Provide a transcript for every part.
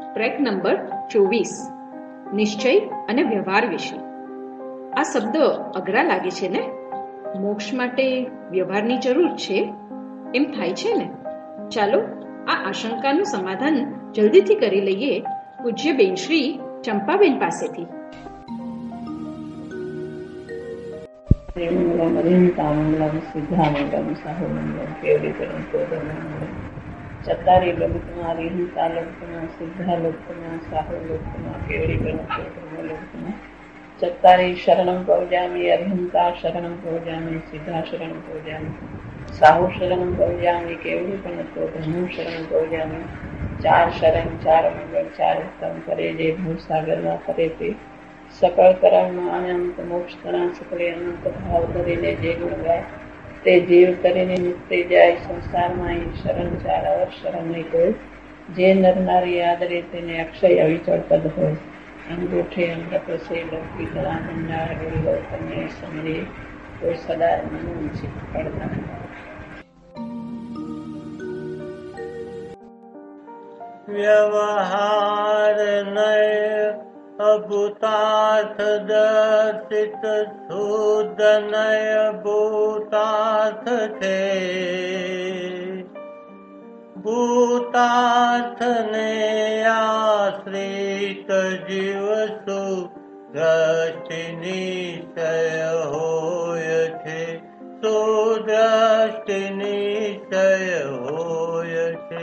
Track number 24, નિશ્ચય અને વ્યવહાર વિશે. આ શબ્દ અઘરા લાગે છે ને? મોક્ષ માટે વ્યવહારની જરૂર છે એમ થાય છે ને? ચાલો આ આશંકાનું સમાધાન જલ્દીથી કરી લઈએ પૂજ્ય બેન શ્રી ચંપાબેન પાસેથી. ચતારી લોકમાં રેહતા લોકમાં સિદ્ધા લોકમાં સાહુ લોકમાં કેવડી લોકમાં ચતારી શરણમ પૌજામી અર્હંતા શરણમ પૌજામી સિદ્ધા શરણમ પૌજામી સાહુ શરણમ પૌજામી કેવડી પણ ધર્મ શરણ પૌજામી. ચાર શરણ, ચાર મંગળ, ચાર ઉત્તમ કરે જે ભૂસાગરમાં કરે તે સકળ કર્મમાં અનંત મોક્ષ કણા સકળે અનંત ભાવ ધરીને જે ગુણ ગાય તે જીવ કરીને મુક્તિ જાય. સંસારમાં શરણ ચાર અવર શરણ નહીં કોઈ જે નર નારી આદરે તેને અક્ષય અવિચળ પદ હોય. અંગૂઠે અમૃત સે લૌકી કલા ભંડાર ગોળીઓ તમને સમજે કોઈ સદા મનું છે પડતા. વ્યવહાર નય અભૂતાર્થ દર્શિત શુદ્ધ નય ભૂતાર્થ છે. ભૂતાર્થ ને આશ્રિત જીવ સુદ્રષ્ટિ નિશ્ચય હોય છે. સુદ્રષ્ટિ નિશ્ચય હોય છે.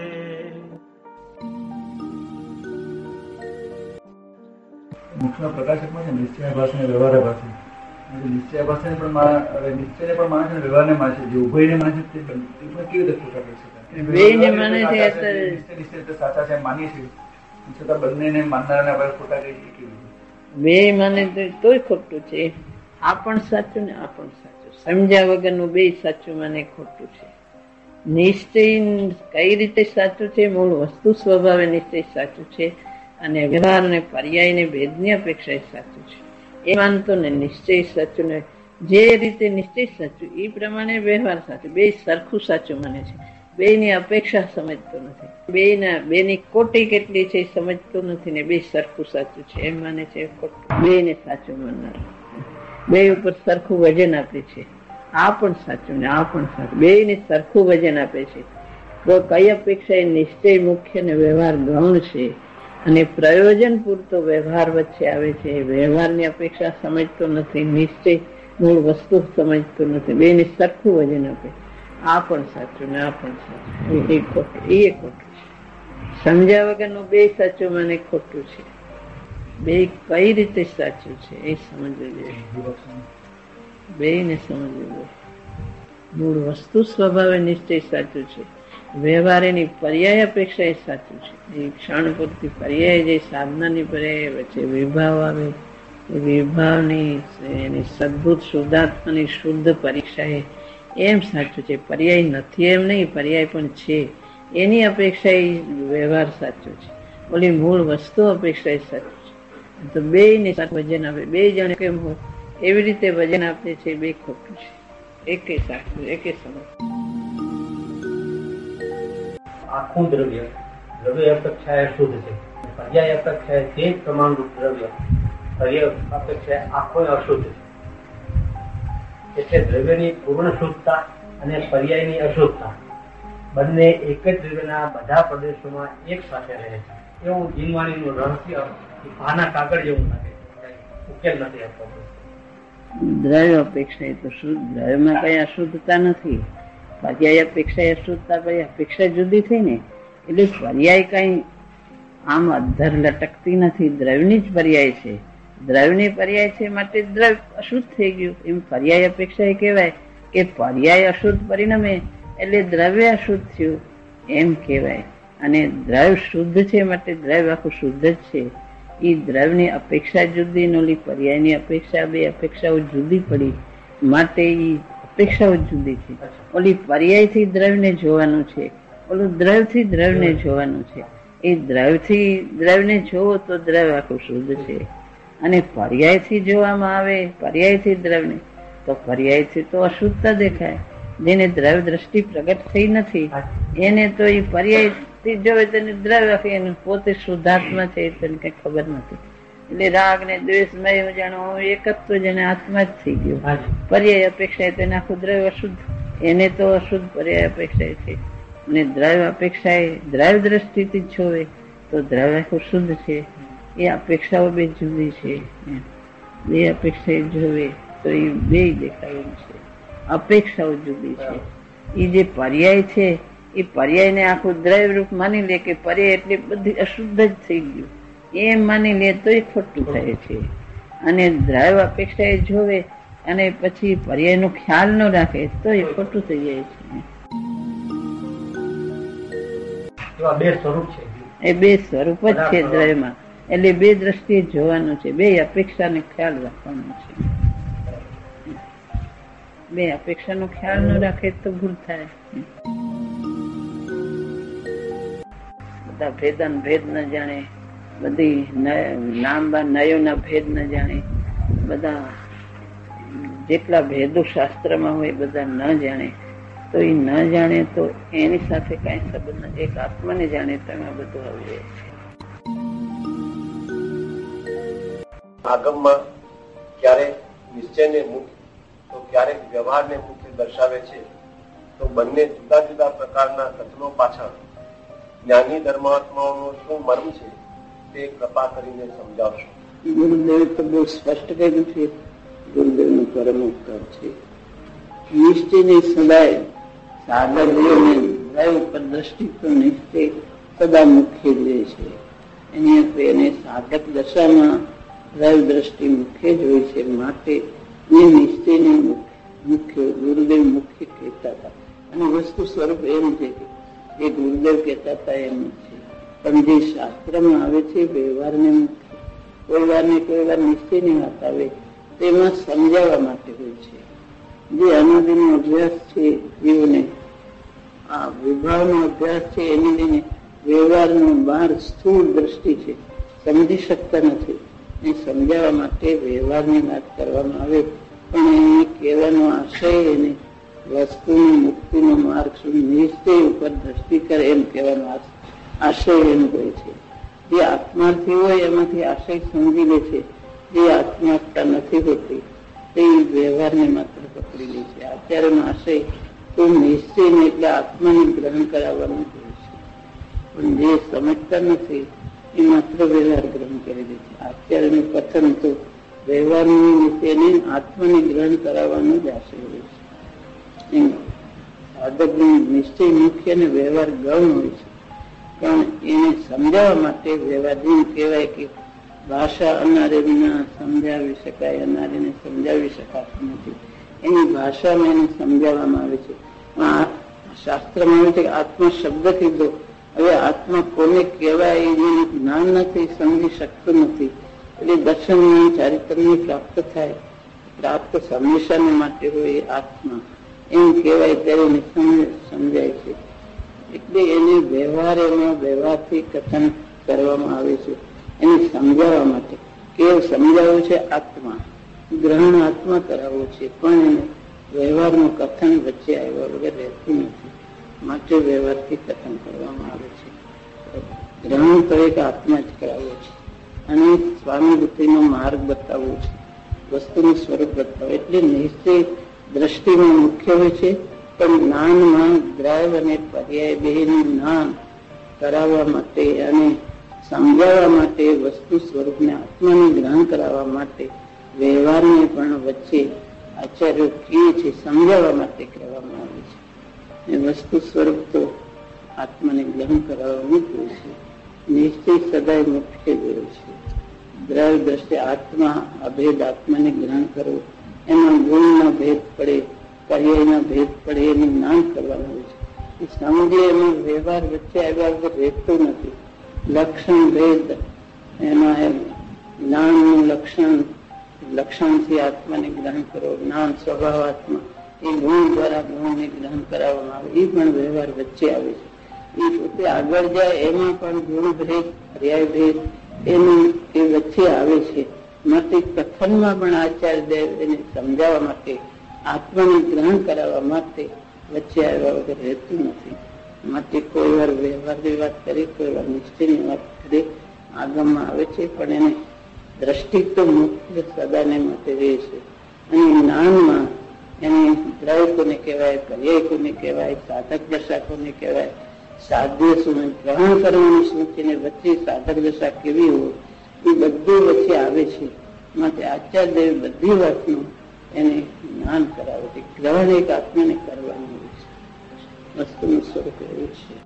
મોક્ષના પ્રકાશકમાં છે નિશ્ચય ભાષા અને વ્યવહાર ભાષા. નિશ્ચય ભાષાને પણ નિશ્ચયને પણ માને છે, વ્યવહારને માને છે. જે ઉભયને માને છે તે કેવી રીતે ખોટા કરી શકાય? બેયને માને છે નિશ્ચય સાચા છે માનીએ છીએ, છતાં બંનેને માનનારાને આપણે ખોટા કહીએ છીએ કેવી રીતે? બે માને તોય ખોટું છે. આ પણ સાચું ને આ પણ સાચું. સમજ્યા વગરનું બે સાચું માને ખોટું છે. નિશ્ચય કઈ રીતે સાચું છે? મૂળ વસ્તુ સ્વભાવે નિશ્ચય સાચું છે અને વ્યવહાર ને પર્યાય ને ભેદની અપેક્ષા સાચું છે એ માનતો ને નિશ્ચય સાચું ને જે રીતે નિશ્ચય સાચું એ પ્રમાણે વ્યવહાર સાચું. બે સરખું સાચું માને છે. બેની અપેક્ષા સમજતો નથી. બેની કોટી કેટલી છે સમજતો નથી ને બે સરખું સાચું છે એમ માને છે ખોટું. બે ને સાચું માનનાર બે ઉપર સરખું વજન આપે છે. આ પણ સાચું ને આ પણ સાચું. બે ને સરખું વજન આપે છે. તો કઈ અપેક્ષા એ નિશ્ચય મુખ્ય ને વ્યવહાર ગૌણ છે અને પ્રયોજન પૂરતો વ્યવહાર વચ્ચે આવે છે. વ્યવહારની અપેક્ષા સમજતો નથી, નિશ્ચય મૂળ વસ્તુ સમજતો નથી. બેને સરખું વજન આપે. આ પણ સાચું ને આ પણ સાચું. એ ખોટું એ ખોટું છે. સમજ્યા વગરનું બે સાચું મને ખોટું છે. બે કઈ રીતે સાચું છે એ સમજવું જોઈએ. બેને સમજવું જોઈએ. મૂળ વસ્તુ સ્વભાવે નિશ્ચય સાચું છે. વ્યવહાર એની પર્યાય અપેક્ષા એ સાચું છે. એ ક્ષણ પૂરતી પર્યાય જે સાધનાની પર્યાય વચ્ચે વિભાવ આવે એ વિભાવની એની સદભૂત શુદ્ધાત્માની શુદ્ધ પરીક્ષા એમ સાચું છે. પર્યાય નથી એમ નહીં, પર્યાય પણ છે એની અપેક્ષા એ વ્યવહાર સાચો છે. ઓલી મૂળ વસ્તુ અપેક્ષા એ સાચું છે. તો બે ને વજન આપે. બે જણ કેમ હોય એવી રીતે વજન આપે છે. બે ખોટું છે. એકે સાચું એકે સમજ. આખું દ્રવ્ય અપેક્ષા એ શુદ્ધ છે. પર્યાય અપેક્ષા તે જ પ્રમાણરૂપ દ્રવ્ય પર્યાય અપેક્ષા આખો અશુદ્ધ છે. એટલે દ્રવ્યની પૂર્ણ શુદ્ધતા અને પર્યાયની અશુદ્ધતા બંને એક જ દ્રવ્યના બધા પ્રદેશોમાં એક સાથે રહે છે. એવું જીનવાણીનું રહસ્ય પાના કાગળ જેવું લાગે. ઉકેલ નથી આપતો. દ્રવ્ય અપેક્ષા એ તો શુદ્ધ. દ્રવ્યમાં કઈ અશુદ્ધતા નથી. પર્યાય અપેક્ષા અશુદ્ધતા અપેક્ષા જુદી થઈ ને એટલે પર્યાય કઈ આમ અધર લટકતી નથી. દ્રવ્યની જ પર્યાય છે. દ્રવ્યની પર્યાય છે માટે દ્રવ્ય અશુદ્ધ થઈ ગયું. એમ પર્યાય અપેક્ષા એ કહેવાય કે પર્યાય અશુદ્ધ પરિણમે એટલે દ્રવ્ય અશુદ્ધ થયું એમ કહેવાય. અને દ્રવ્ય શુદ્ધ છે માટે દ્રવ્ય આખું શુદ્ધ જ છે. એ દ્રવ્યની અપેક્ષા જુદી ને ઓલી પર્યાયની અપેક્ષા બે અપેક્ષાઓ જુદી પડી માટે એ અપેક્ષાઓ જુદી છે. ઓલી પર્યાયથી દ્રવ્યને જોવાનું છે, ઓલું દ્રવ્યથી દ્રવ્યને જોવાનું છે. એ દ્રવ્યથી દ્રવ્યને જોવો તો દ્રવ્ય આખું શુદ્ધ છે. અને પર્યાયથી જોવામાં આવે પર્યાયથી દ્રવ્યને તો પર્યાયથી તો અશુદ્ધતા દેખાય. જેને દ્રવ્ય દ્રષ્ટિ પ્રગટ થઈ નથી એને તો એ પર્યાય ત્રીજો હોય તેને દ્રવ્ય કહે, પોતે શુદ્ધાત્મા છે તેને કઈ ખબર નથી. એટલે રાગ ને દ્વેષમય જાણો એકત્વ જેને આત્મા જ થઈ ગયો. પર્યાય અપેક્ષા તેને આખું દ્રવ્ય અશુદ્ધ, એને તો અશુદ્ધ પર્યાય અપેક્ષા છે. અને દ્રવ્ય અપેક્ષા એ દ્રવ્ય દ્રષ્ટિથી જ જોવે તો દ્રવ્ય આખું શુદ્ધ છે. એ અપેક્ષાઓ બે જુદી છે. બે અપેક્ષા જોવે તો એ બે દેખાય છે. અપેક્ષાઓ જુદી છે. એ જે પર્યાય છે એ પર્યાય ને આખું દ્રવ્ય રૂપ માની લે કે પર્યાય એટલે બધી અશુદ્ધ જ થઈ ગયું એમ માની લે તો એ ખોટું થાય છે. અને દ્રવ્ય અપેક્ષા એ જોવે અને પછી પર્યાય નો ખ્યાલ ન રાખે તો એ ખોટું થઈ જાય છે. એ બે સ્વરૂપ જ છે દ્રવ્યમાં. એટલે બે દ્રષ્ટિએ જોવાનું છે. બે અપેક્ષા ને ખ્યાલ રાખવાનો છે. બે અપેક્ષા નો ખ્યાલ ન રાખે તો ભૂલ થાય. બધા ભેદાન ભેદ ન જાણે, બધી લાંબા નયોના ભેદ ન જાણે, બધા જેટલા ભેદો શાસ્ત્રમાં હોય બધા ન જાણે તો એ ન જાણે તો એની સાથે કઈ સંબંધ નથી. એક આત્માને જાણે તમે બધું આવી જાય છે. આગમમાં ક્યારેક નિશ્ચયને મુખ્ય તો ક્યારેક વ્યવહારને મુખ્ય દર્શાવે છે. તો બંને જુદા જુદા પ્રકારના કથનો પાછળ જ્ઞાની ધર્માત્માઓનો શું મર્મ છે તે કૃપા કરીને સમજાવશો. ગુરુદેવે તો બહુ સ્પષ્ટ કહ્યું છે. ગુરુદેવનું પરમ ઉપકાર છે. નિશ્ચયને સદાય સાધકોને દ્રવ્ય ઉપર દ્રષ્ટિ તો નિશ્ચય સદા મુખ્ય જ રહે છે. એને સાધક દશામાં દ્રવ્ય દ્રષ્ટિ મુખ્ય જ હોય છે. માટે એ નિશ્ચયને મુખ્ય ગુરુદેવ મુખ્ય કહેતા હતા. અને વસ્તુ સ્વરૂપ એમ છે કે એ ગુરુદેવ કહેતા હતા એમ છે. પણ જે શાસ્ત્રમાં આવે છે વ્યવહારને મુખ્ય, કોઈ વાર ને કોઈ વાર નિશ્ચયની વાત આવે તેમાં સમજાવવા માટે હોય છે. જે અનાદિનો અભ્યાસ છે જીવને આ વિભાવનો અભ્યાસ છે એને લઈને વ્યવહારનો બહાર સ્થૂળ દ્રષ્ટિ છે સમજી શકતા નથી. એ સમજાવવા માટે વ્યવહારની વાત કરવામાં આવે પણ એને કહેવાનો આશય એને વસ્તુની મુક્તિનો માર્ગ સુધી નિશ્ચય ઉપર દ્રષ્ટિ કરે એમ કહેવાનો આશય એમ કહે છે. જે આત્માર્થી હોય એમાંથી આશય સમજી લે છે. જે આત્માર્થતા નથી હોતી તે વ્યવહારને માત્ર પકડી લે છે. આચાર્યનો આશય તો નિશ્ચયને એટલે આત્માને ગ્રહણ કરાવવાનું હોય છે. પણ જે સમજતા નથી એ માત્ર વ્યવહાર ગ્રહણ કરી દે છે. આચાર્યનું કથન તો વ્યવહારની નીચેને આત્માને ગ્રહણ કરાવવાનું જ આશય હોય છે. સાધકનું નિશ્ચય મુખ્ય અને વ્યવહાર ગૌણ હોય છે. પણ એને સમજાવવા માટે વ્યવહાર જેમ કહેવાય કે ભાષા અનારીને સમજાવી શકાય, અનારીને સમજાવી શકાતું નથી. એની ભાષામાં એને સમજાવવામાં આવે છે. શાસ્ત્રમાં આવે છે કે આત્મા શબ્દ કીધો. હવે આત્મા કોને કહેવાય એનું જ્ઞાન નથી, સમજી શકતું નથી. એટલે દર્શન ચારિત્રની પ્રાપ્ત થાય. પ્રાપ્ત હંમેશાને માટે હોય આત્મા એમ કહેવાય ત્યારે સમજાય છે. એટલે એને વ્યવહારથી કથન કરવામાં આવે છે. એને સમજાવવા માટે કેવળ સમજાવવું છે આત્મા, ગ્રહણ આત્મા કરાવવું છે. પણ એને વ્યવહારનું કથન વચ્ચે આવ્યા વગર રહેતું નથી. માટે વ્યવહારથી કથન કરવામાં આવે છે. ગ્રહણ તો એક આત્મા જ કરાવવો છે અને સ્વામી બુદ્ધિનો માર્ગ બતાવવો છે, વસ્તુનું સ્વરૂપ બતાવવું. એટલે નિશ્ચય દ્રષ્ટિમાં મુખ્ય હોય છે. પણ જ્ઞાનમાં દ્રવ્ય અને પર્યાય બેનું જ્ઞાન કરાવવા માટે અને સમજાવવા માટે વસ્તુ સ્વરૂપને આત્માને ગ્રહણ કરાવવા માટે વ્યવહારને પણ વચ્ચે આચાર્યો કહે છે સમજાવવા માટે કરવામાં આવે છે. એ વસ્તુ સ્વરૂપ તો આત્માને ગ્રહણ કરાવવાનું જ હોય છે. નિશ્ચય સદાય મુખ્ય જ હોય છે. દ્રવ્ય દ્રષ્ટિ આત્મા અભેદ આત્માને ગ્રહણ કરવું, એમાં ગુણના ભેદ પડે, પર્યાયના ભેદ પડે એનું જ્ઞાન કરવાનું હોય છે. એ સમજે એમાં વ્યવહાર વચ્ચે આવ્યા વગર રહેતું નથી. લક્ષણ ભેદ એમાં જ્ઞાનનું લક્ષણથી આત્માને ગ્રહણ કરો. જ્ઞાન સ્વભાવ આત્મા એ ગુણ દ્વારા ગુણને ગ્રહણ કરાવવામાં આવે. એ પણ વ્યવહાર વચ્ચે આવે છે. એ પોતે આગળ જાય એમાં પણ ગુણ ભેદ પર્યાય ભેદ એનું એ વચ્ચે આવે છે. માટે કથનમાં પણ આચાર્ય દેવ એને સમજાવવા માટે આત્માને ગ્રહણ કરાવવા માટે વચ્ચે આવ્યા વગર રહેતું નથી. માટે કોઈ વાર વ્યવહારની વાત કરી, કોઈ વાર નિશ્ચયની વાત કરી, આગમમાં આવે છે, પણ એને દ્રષ્ટિ તો મુખ્ય સદાને માટે રહે છે. અને જ્ઞાનમાં એને દ્રવ્ય કોને કહેવાય, પર્યાય કોને કહેવાય, સાધક દશા કોને કહેવાય, સાધ્ય શું, ગ્રહણ કરવાની શું છે ને વચ્ચે સાધક દશા કેવી હોય, એ બધું વચ્ચે આવે છે. માટે આચાર્ય બધી વાતનું એને જ્ઞાન કરાવે છે. ગ્રહણ એક આત્માને કરવાનું હોય છે. વસ્તુનું સ્વરૂપ એવું છે.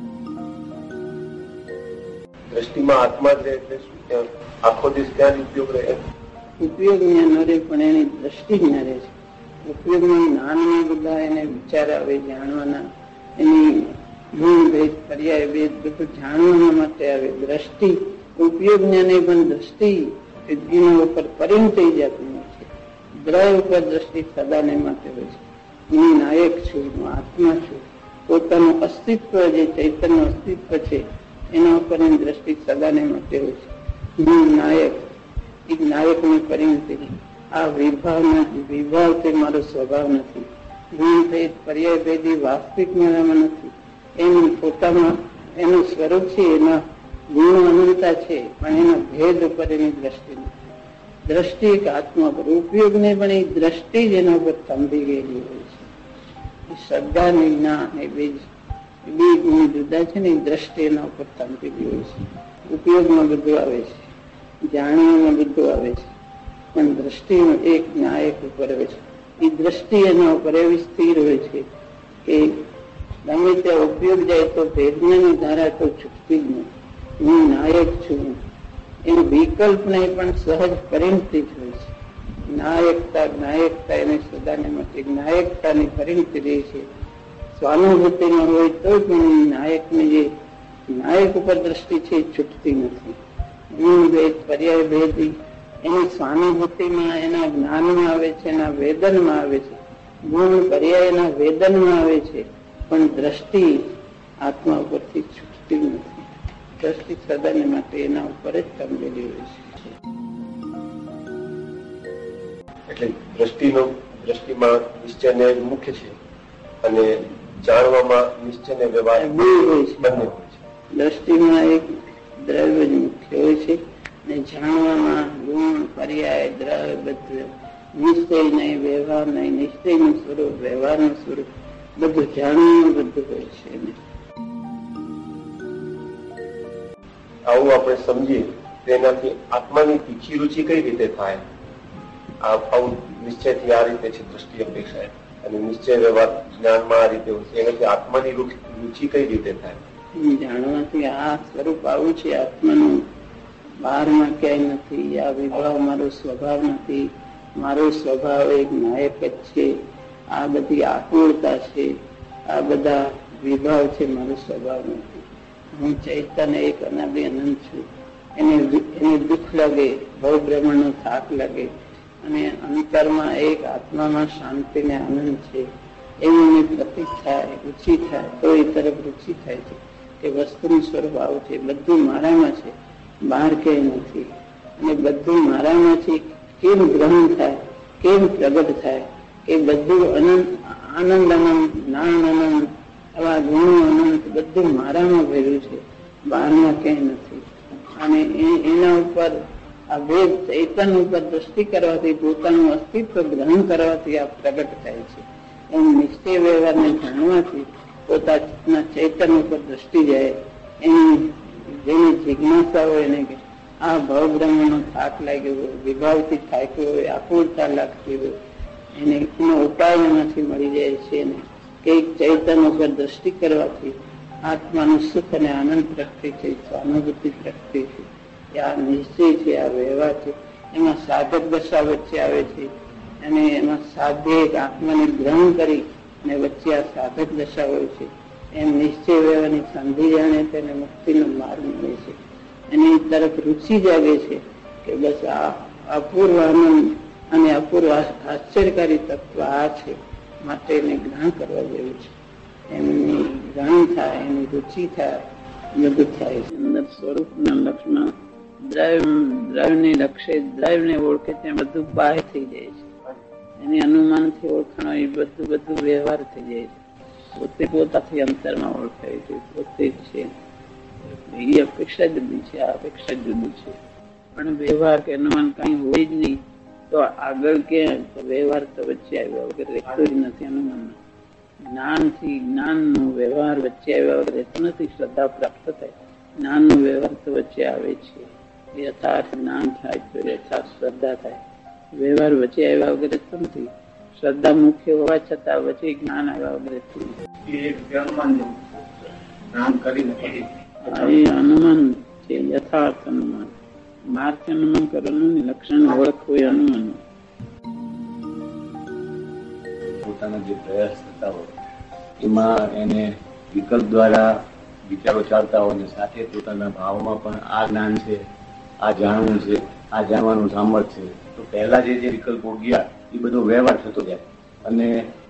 દ્રષ્ટિમાં આત્મા જ રહે એટલે શું, ત્યાં આખો દિવસ ત્યાં જ ઉપયોગ રહે? ઉપયોગ ત્યાં ન રહે, પણ એની દ્રષ્ટિ જ ન રહે છે. ઉપયોગમાં જ્ઞાનના બધા એને વિચાર આવે જાણવાના, એની ગુણ ભેદ પર્યાય ભેદ બધું જાણવાના માટે આવે. દ્રષ્ટિ ઉપયોગ જ્ઞાને પણ દ્રષ્ટિ એના ઉપર પરિણ થઈ જતું નથી. દ્રવ્ય ઉપર દ્રષ્ટિ સદાને માટે હોય છે. હું નાયક છું, હું આત્મા છું, પોતાનું અસ્તિત્વ જે ચૈતન્ય અસ્તિત્વ છે એના ઉપર એની દ્રષ્ટિ સદાને માટે હોય છે. હું નાયક, એક નાયકની પરિણતિ. આ વિભાવ નથી, વિભાવ તે મારો સ્વભાવ નથી. ગુણ ભેદ પર્યાય ભેદી વાસ્તવિક મારામાં નથી. એનું પોતામાં એનું સ્વરૂપ છે, એના ગુણો અનંતા છે, પણ એના ભેદ ઉપર એની દ્રષ્ટિ નથી. દ્રષ્ટિ એક આત્મા પર ઉપયોગ નહીં, પણ એ દ્રષ્ટિ જ એના ઉપર થંભી ગયેલી હોય છે. એ શ્રદ્ધા ને જ્ઞાન એ બે ગુણ જુદા છે ને, એ દ્રષ્ટિ એના ઉપર થંભેલી હોય છે. ઉપયોગમાં બધું આવે છે, જાણવામાં બધું આવે છે, પણ દ્રષ્ટિ એક નાયક ઉપર હોય છે. એ દ્રષ્ટિ એના ઉપર એવી સ્થિર હોય છે કે ગમે ત્યાં ઉપયોગ જાય તો વેદનાની ધારા તો છૂટતી જ નથી. હું નાયક છું એનું વિકલ્પ નહીં, પણ સહજ પરિણતિ જ હોય છે. નાયકતા એને સદાને માટે નાયકતાની પરિણતિ રહે છે. સ્વાનુભૂતિમાં હોય તો પણ નાયકની જે નાયક ઉપર દ્રષ્ટિ છે એ છૂટતી નથી. ગુણ ભેદ પર્યાય ભેદી એની સ્વાનુભૂતિમાં, એના જ્ઞાનમાં આવે છે, એના વેદનમાં આવે છે. ગુણ પર્યાય એના વેદનમાં આવે છે, પણ દ્રષ્ટિ આત્મા ઉપરથી છૂટતી નથી. દ્રષ્ટિ સદાને માટે એના ઉપર જ થંભેલી હોય છે. એટલે દ્રષ્ટિમાં નિશ્ચયને મુખ્ય છે અને જાણવામાં નિશ્ચય ને વ્યવહાર બે હોય છે. બંને હોય છે. દ્રષ્ટિમાં એક દ્રવ્ય જ મુખ્ય હોય છે ને જાણવામાં ગુણ પર્યાય દ્રવ્ય બધું. નિશ્ચય નહીં, વ્યવહાર નહીં. નિશ્ચયનું સ્વરૂપ, વ્યવહારનું સ્વરૂપ બધું જાણવાનું બધું હોય છે. આવું આપણે સમજીએ તેનાથી આત્માની તીખી રુચિ કઈ રીતે થાય? આવું નિશ્ચયથી આ રીતે છે દ્રષ્ટિ અપેક્ષા, અને નિશ્ચય વ્યવહાર જ્ઞાનમાં આ રીતે હોય છે. એનાથી આત્માની રુચિ કઈ રીતે થાય? જાણવાથી આ સ્વરૂપ આવું છે આત્માનું, બહારમાં ક્યાંય નથી. આ વિભાવ મારો સ્વભાવ નથી. મારો સ્વભાવ એક નાયક જ છે. આ બધી આકુળતા છે, આ બધા વિભાવ છે, મારો સ્વભાવ નથી. હું ચૈતન્ય એક અનાદિ અનંત છું. એને દુઃખ લાગે, ભવ બ્રહ્મણનો થાક લાગે, અને અંતરમાં એક આત્મામાં શાંતિ ને આનંદ છે એવું એને પ્રતીત થાય, રુચિ થાય, તો એ તરફ રુચિ થાય છે કે વસ્તુનું સ્વરૂપ આવું છે. બધું મારામાં છે, બહાર ક્યાંય નથી. અને બધું મારામાં છે કેમ ગ્રહણ થાય, કેમ પ્રગટ થાય કે બધું અનંત, આનંદ અનંત, જ્ઞાન અનંત, આવા ગુણો અનંત બધું મારામાં ભર્યું છે, બહારમાં ક્યાંય નથી. અને એના ઉપર આ વેદ ચૈતન્ય ઉપર દ્રષ્ટિ કરવાથી, પોતાનું અસ્તિત્વ ગ્રહણ કરવાથી આ પ્રગટ થાય છે. એમ નિશ્ચય વ્યવહારને જાણવાથી પોતાના ચૈતન્ય ઉપર દ્રષ્ટિ જાય. એની જેની જિજ્ઞાસા હોય એને કે આ ભવ બ્રહ્મનો થાક લાગ્યો હોય, વિભાવથી થાક્યો હોય, આકુળતા લાગતી હોય, એનો ઉપાય એમાંથી મળી જાય છે. એને કઈક ચૈતન્ય ઉપર દ્રષ્ટિ કરવાથી આત્માનું સુખ અને આનંદ પ્રગટે છે, સ્વાનુભૂતિ પ્રગટે છે. આ નિશ્ચય છે, આ વ્યવહાર છે. એમાં સાધક દશા વચ્ચે આવે છે, અને એમાં સાધ્ય એક આત્માને ગ્રહણ કરી અને વચ્ચે આ સાધક દશા હોય છે. એમ નિશ્ચય વ્યવહારની સંધિ જાણે તેને મુક્તિનો માર્ગ મળે છે. એની તરફ રુચિ જાગે છે કે બસ આ અપૂર્વ આનંદ અને અપૂર્વ આશ્ચર્યકારી તત્વ આ છે, માટે એને ગ્રહણ કરવા જેવું છે. એમની ગ્રહણ થાય, એની રુચિ થાય, બધું થાય છે. અંદર સ્વરૂપના લક્ષમાં દ્રવ્યને લક્ષે, દ્રવ્યને ઓળખે ત્યાં બધું બાહ્ય થઈ જાય છે. એની અનુમાનથી ઓળખાણ એ બધું વ્યવહાર થઈ જાય છે. પોતે પોતાથી અંતરમાં ઓળખાય છે, પોતે જ છે. એ અપેક્ષા જુદી છે, આ અપેક્ષા જુદી છે. પણ વ્યવહાર કે અનુમાન કઈ હોય જ નહીં તો આગળ કે વ્યવહાર તો વચ્ચે આવ્યા વગર રહેતો જ નથી. અનુમાન જ્ઞાનથી જ્ઞાનનો વ્યવહાર વચ્ચે આવ્યા વગર રહેતો નથી. શ્રદ્ધા પ્રાપ્ત થાય, જ્ઞાનનો વ્યવહાર તો વચ્ચે આવે છે. યથાર્થ જ્ઞાન થાય તો યથાર્થ શ્રદ્ધા થાય. વ્યવહાર વચ્ચે આવ્યા વગર રહેતો નથી. શ્રદ્ધા મુખ્ય હોવા છતાં વચ્ચે જ્ઞાન આવ્યા વગર અનુમાન છે. યથાર્થ અનુમાન, માર્ગ અનુમાન કરવાનું, લક્ષણ ઓળખવું એ અનુમાન. પોતાના જે પ્રયાસ થતા હોય એમાં એને વિકલ્પ દ્વારા વિચારો ચાલતા હોય અને સાથે પોતાના ભાવમાં પણ આ જ્ઞાન છે, આ જાણવું છે, આ જાણવાનું સામર્થ્ય છે. તો પહેલા જે વિકલ્પો ગયા એ બધો વ્યવહાર થતો જાય અને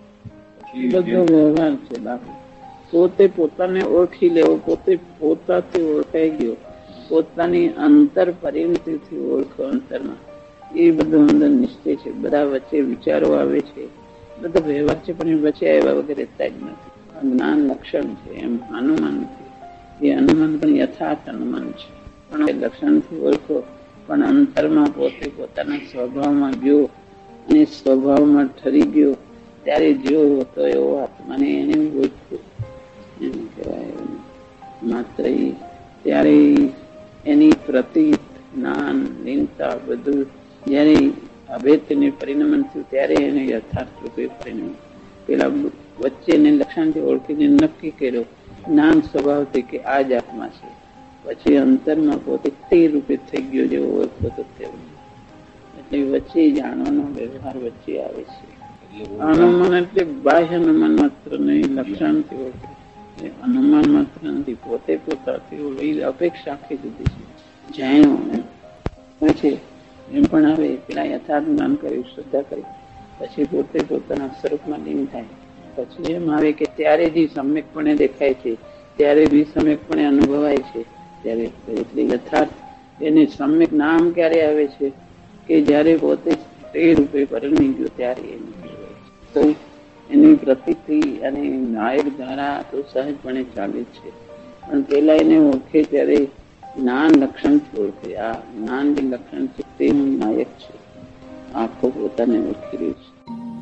બધો વ્યવહાર છે. બાપુ પોતે પોતાને ઓળખી લેવો, પોતે પોતાથી ઓળખાઈ ગયો, પોતાની અંતર પરિણતિથી ઓળખો. અંતરમાં એ બધું અંદર નિશ્ચય છે. બધા વચ્ચે વિચારો આવે છે, બધો વ્યવહાર છે, પણ એ વચ્ચે આવ્યા વગર રહેતા જ નથી. જ્ઞાન લક્ષણ છે, એમ અનુમાન નથી. એ અનુમાન પણ યથાર્થ અનુમાન છે, પણ એ લક્ષણથી ઓળખો. પણ અંતરમાં પોતે પોતાના સ્વભાવમાં ગયો અને સ્વભાવમાં ઠરી ગયો ત્યારે જેવો હતો એવો આત્માને એને ઓળખ્યો એને કહેવાય. માત્ર ત્યારે એની પ્રતિ જ્ઞાન લીનતા બધું જયારે અભેદને પરિણમન થયું ત્યારે એને યથાર્થ રૂપે પરિણમ્યું. પેલા વચ્ચેને લક્ષણથી ઓળખીને નક્કી કર્યો જ્ઞાન સ્વભાવથી કે આ જ આત્મા છે. પછી અંતરમાં પોતે તે રૂપે થઈ ગયો જેવો ઓળખતો હતો તેવું. એટલે વચ્ચે જાણવાનો વ્યવહાર વચ્ચે આવે છે. અનુમાન એટલે બાહ્ય અનુમાન માત્ર નહીં, લક્ષણથી ઓળખે. અનુમાન માત્ર નથી, પોતે પોતાથી ઓળખી. અપેક્ષા આખી જુદી છે. જાણ્યું પછી એમ પણ આવે પેલા યથાર્થ જ્ઞાન કર્યું, શ્રદ્ધા કરી, પછી પોતે પોતાના સ્વરૂપમાં લીન થાય. પછી એમ આવે કે ત્યારે જે સમ્યકપણે દેખાય છે, ત્યારે બી સમ્યકપણે અનુભવાય છે. ત્યારે એટલે યથાર્થ એને સમ્યક નામ ક્યારે આવે છે કે જયારે પોતે તે રૂપે પરિણમી ગયો ત્યારે એને કહેવાય. તો એની પ્રતિથી અને નાયક દ્વારા તો સહજપણે ચાલે છે. પણ પેલા એને ઓળખે ત્યારે જ્ઞાન લક્ષણથી ઓળખે. આ જ્ઞાન જે લક્ષણ છે તે નાયક છે. આખો પોતાને ઓળખી રહ્યું છે.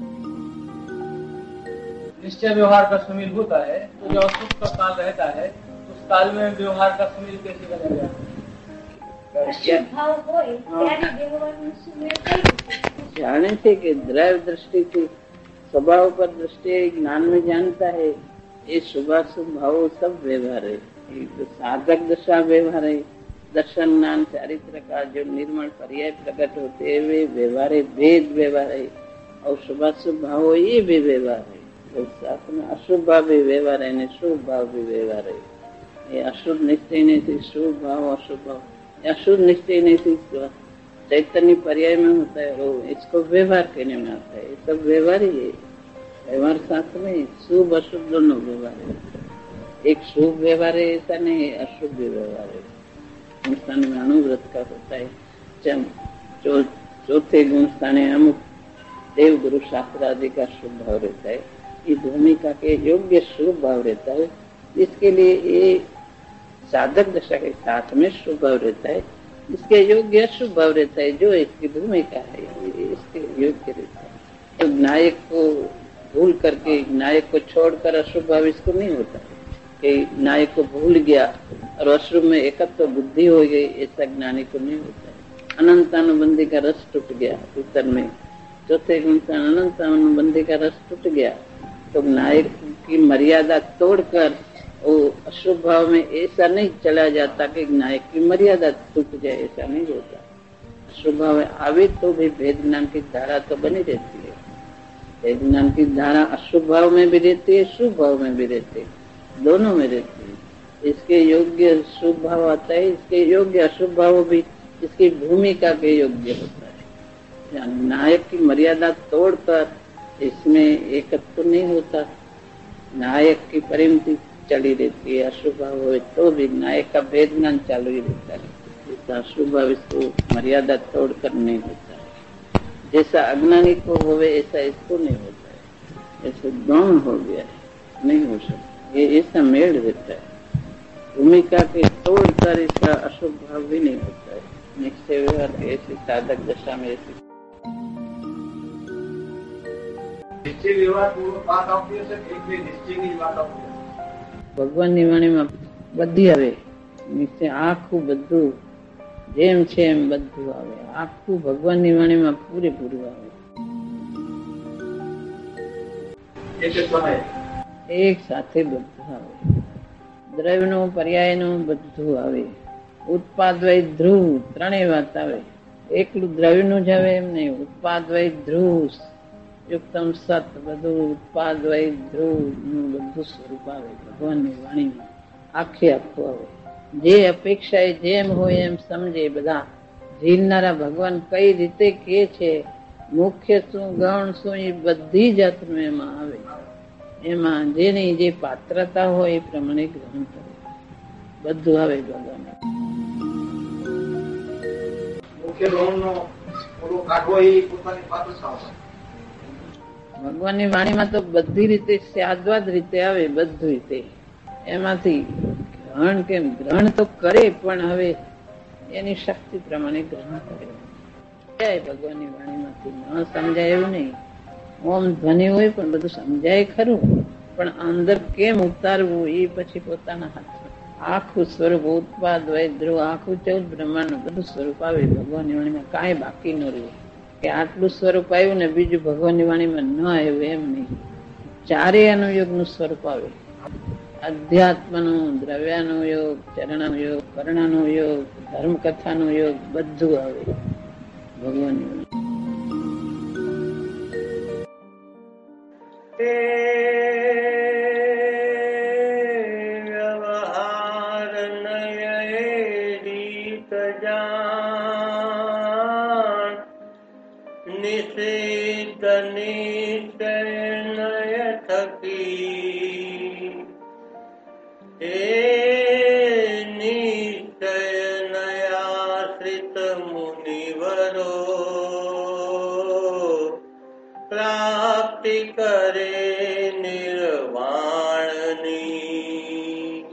निश्चय व्यवहार का सुमिल होता है तो जो सुख का काल रहता है उस काल में व्यवहार का सुमिल कैसे बनेगा? जाने से कि द्रव्य दृष्टि की स्वभाव पर दृष्टि ज्ञान में जानता है ये शुभाशुभ भाव सब व्यवहार है. तो साधक दशा व्यवहार है. दर्शन ज्ञान चारित्र का जो निर्मल पर्याय प्रकट होते हैं वे व्यवहार है, भेद व्यवहार है. और शुभाशुभ भाव ये भी व्यवहार है. तो साथ में अशुभ भाव भी व्यवहार है, शुभ भाव भी व्यवहार है. ये अशुभ निश्चय नहीं थी, शुभ भाव अशुभ भाव. अशुभ निश्चय नहीं थी चैतन्य पर्याय में होता है, वो इसको व्यवहार कहने में आता है. ये सब व्यवहार ही है. व्यवहार साथ में शुभ अशुभ दोनों व्यवहार है. एक शुभ व्यवहार है ऐसा नहीं है, अशुभ व्यवहार है. गुणस्थान में अनुव्रत का होता है. चौथे गुणस्थान अमुक देव गुरु शास्त्र आदि का शुभ भाव रहता है. ये भूमिका के योग्य शुभ भाव रहता है. इसके लिए ये साधक दशा के साथ में शुभ भाव रहता है. इसके योग्य अशुभ भाव रहता है. जो इसकी भूमिका है इसके योग्य रहता है. तो नायक को भूल करके, नायक को छोड़कर अशुभ भाव इसको नहीं होता है कि नायक को भूल गया और अशुभ में एकत्व बुद्धि हो गई, ऐसा ज्ञानी को नहीं होता है. अनंतानुबंधी का रस टूट गया उत्तर में. चौथे गुण से अनंतानुबंधी का रस टूट गया तो नायक की मर्यादा तोड़कर वो अशुभ भाव में ऐसा नहीं चला जाता कि नायक की मर्यादा टूट जाए, ऐसा नहीं होता. अशुभ भाव आवे तो भी भेद ज्ञान की धारा तो बनी रहती है. भेद ज्ञान की धारा अशुभ भाव में भी रहती है, शुभ भाव में भी रहती है, दोनों में रहती है. इसके योग्य शुभ भाव आता है, इसके योग्य अशुभ भाव भी इसकी भूमिका के योग्य होता है. नायक की मर्यादा तोड़कर इसमें एकत्व नहीं होता. नायक की परिमिति चली रहती है. अशुभ भाव हो तो भी नायक का भेद ज्ञान चालू ही रहता है. इसका अशुभ भाव इसको मर्यादा तोड़कर नहीं होता है. जैसा अज्ञानी को होवे ऐसा इसको नहीं होता है. ऐसे गौण हो गया है. नहीं हो सकता। ये ऐसा मेल रहता है। भूमिका के तोड़कर इसका अशुभ भाव भी नहीं होता है। निश्चय व्यवहार की ऐसी साधक दशा में ऐसी નિશ્ચય વ્યવહાર પૂર્વક વાત આવતી હશે કે એક બે નિશ્ચયની જ વાત આવતી હશે? ભગવાનની વાણીમાં બધી આવે નિશ્ચય, આખું બધું જેમ છે એમ બધું આવે, આખું ભગવાનની વાણીમાં પૂરેપૂરું આવે, એક જ સમયે એક સાથે બધું આવે, દ્રવ્યનું પર્યાયનું બધું આવે, ઉત્પાદ વય ધ્રુવ ત્રણેય વાત આવે. એકલું દ્રવ્યનું જ આવે એમ નહીં, ઉત્પાદ વય ધ્રુવ યુક્તમ સત બધું ઉત્પાદ વય ધ્રુવ નું બધું સ્વરૂપ આવે ભગવાનની વાણીમાં, આખે આખું આવે. જે અપેક્ષા જેમ હોય એમ સમજે બધા જીલનારા ભગવાન કઈ રીતે કે છે, મુખ્ય શું ગૌણ શું એ બધી જાતનું એમાં આવે. એમાં જેની જે પાત્રતા હોય એ પ્રમાણે ગ્રહણ કરે, બધું આવે ભગવાન. મુખ્ય ગૌણનો ઓલો કાઢવો એ પોતાની પાત્રતા હોય. ભગવાનની વાણીમાં તો બધી રીતે સ્યાદવાદ રીતે આવે, બધું રીતે એમાંથી ગ્રહણ કેમ ગ્રહણ તો કરે પણ હવે એની શક્તિ પ્રમાણે ગ્રહણ કરે. ભગવાનની વાણીમાંથી ન સમજાય એવું નહીં. ઓમ ધ્વનિ હોય પણ બધું સમજાય ખરું, પણ અંદર કેમ ઉતારવું એ પછી પોતાના હાથમાં. આખું સ્વરૂપ ઉત્પાદ વય ધ્રુવ આખું 14 બ્રહ્માંડનું બધું સ્વરૂપ આવે ભગવાનની વાણીમાં, કાંઈ બાકી ન રહ્યું કે આટલું સ્વરૂપ આવ્યું ને બીજું ભગવાનની વાણીમાં ન આવ્યું એમ નહીં. ચારેય અનુયોગનું સ્વરૂપ આવે. અધ્યાત્મનું, દ્રવ્યાનો યોગ, ચરણનો યોગ, કર્ણનો યોગ, ધર્મકથાનો યોગ બધું આવે ભગવાનની વાણી. વ્યવહાર નય રીત જાણ નિષેધ નિશ્ચય નય થકી એ નિશ્ચય નયાશ્રિત મુનિવરો પ્રાપ્તિ કરે નિર્વાણની.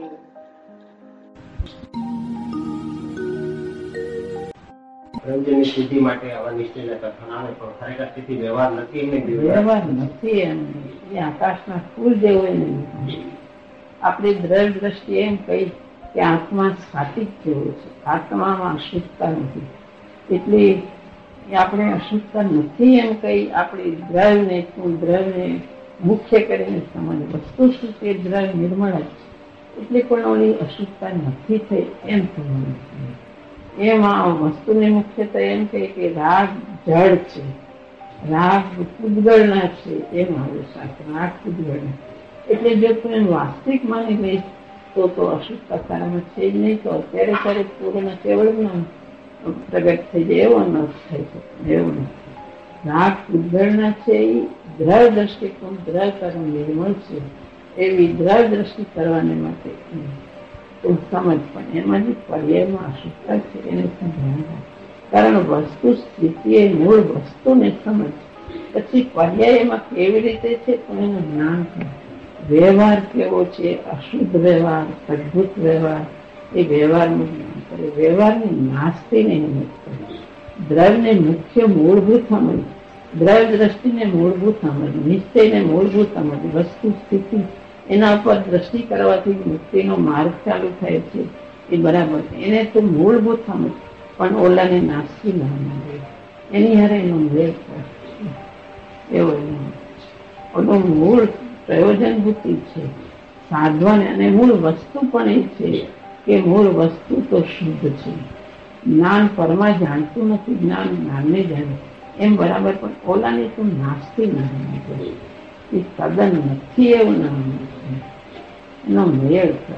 બ્રહ્મચર્યની સિદ્ધિ માટે આવા નિશ્ચયના કથન આવે પણ ખરેખર સ્થિતિ વ્યવહાર નથી એમને વ્યવહાર નથી એમ, એ આકાશના ફૂલ જેવું નહીં. આપણી દ્રઢ દ્રષ્ટિ એમ કહી કે આત્મા સાત્વિક જેવો છે, આત્મામાં અશુદ્ધતા નથી, એટલે આપણે અશુદ્ધતા નથી એમ કહી આપણી દ્રવ્યને મુખ્ય કરીને સમજ. વસ્તુ શું તે દ્રવ્ય નિર્મળ જ છે, એટલે પણ ઓલી અશુદ્ધતા નથી થઈ એમ કહેવાનું. એમાં વસ્તુની મુખ્યતા એમ કહે કે રાગ જળ છે, રાગ પૂદગળના છે, એમ આવે શાસ્ત્ર, રાગ પૂદગળના. એટલે જો તું એમ વાસ્તવિક માની લઈશ તો અશુદ્ધતા તારામાં છે જ નહીં, તો અત્યારે પૂર્ણ કેવળ પ્રગટ થઈ જાય એવો ન થઈ શકે, એવું નથી. રાગ પૂદગળના છે એ દ્રઢ દ્રષ્ટિકોણ, દ્રઢ કર્મ નિર્મળ છે, એવી દ્રઢ દ્રષ્ટિ કરવાને માટે તો સમજ. પણ એમાં જે પર્યાયમાં અશુદ્ધતા છે એને સમજવાનું, કારણ વસ્તુ સ્થિતિ એ મૂળ વસ્તુને સમજ, પછી પર્યાયમાં કેવી રીતે છે પણ એનું જ્ઞાન છે. વ્યવહાર કેવો છે, અશુદ્ધ વ્યવહાર, અદભુત વ્યવહાર, એ વ્યવહારનું જ્ઞાન કરે. વ્યવહારની નાસ્તીને હિંમત કરે. દ્રવ્યને મુખ્ય મૂળભૂત સમજ, દ્રવ્ય દ્રષ્ટિને મૂળભૂત સમજ, નિશ્ચયને મૂળભૂત સમજ, વસ્તુ સ્થિતિ એના ઉપર દ્રષ્ટિ કરવાથી મુક્તિનો માર્ગ ચાલુ થાય છે એ બરાબર, એને તો મૂળભૂત સમજ, પણ ઓલાને નાસ્તી ના મળે, એની હારે એનો મેળ એવો ઓનું મૂળ પ્રયોજનભૂતિ છે સાધવાને. અને મૂળ વસ્તુ પણ એ છે કે મૂળ વસ્તુ તો શુદ્ધ છે. જ્ઞાન પરમાં જાણતું નથી, જ્ઞાન જ્ઞાનને જાણે એમ બરાબર, પણ ઓલાની તું નાસ્તી ના મળે, એ તદ્દન નથી એવું ના મળે, એનો મેળ કરે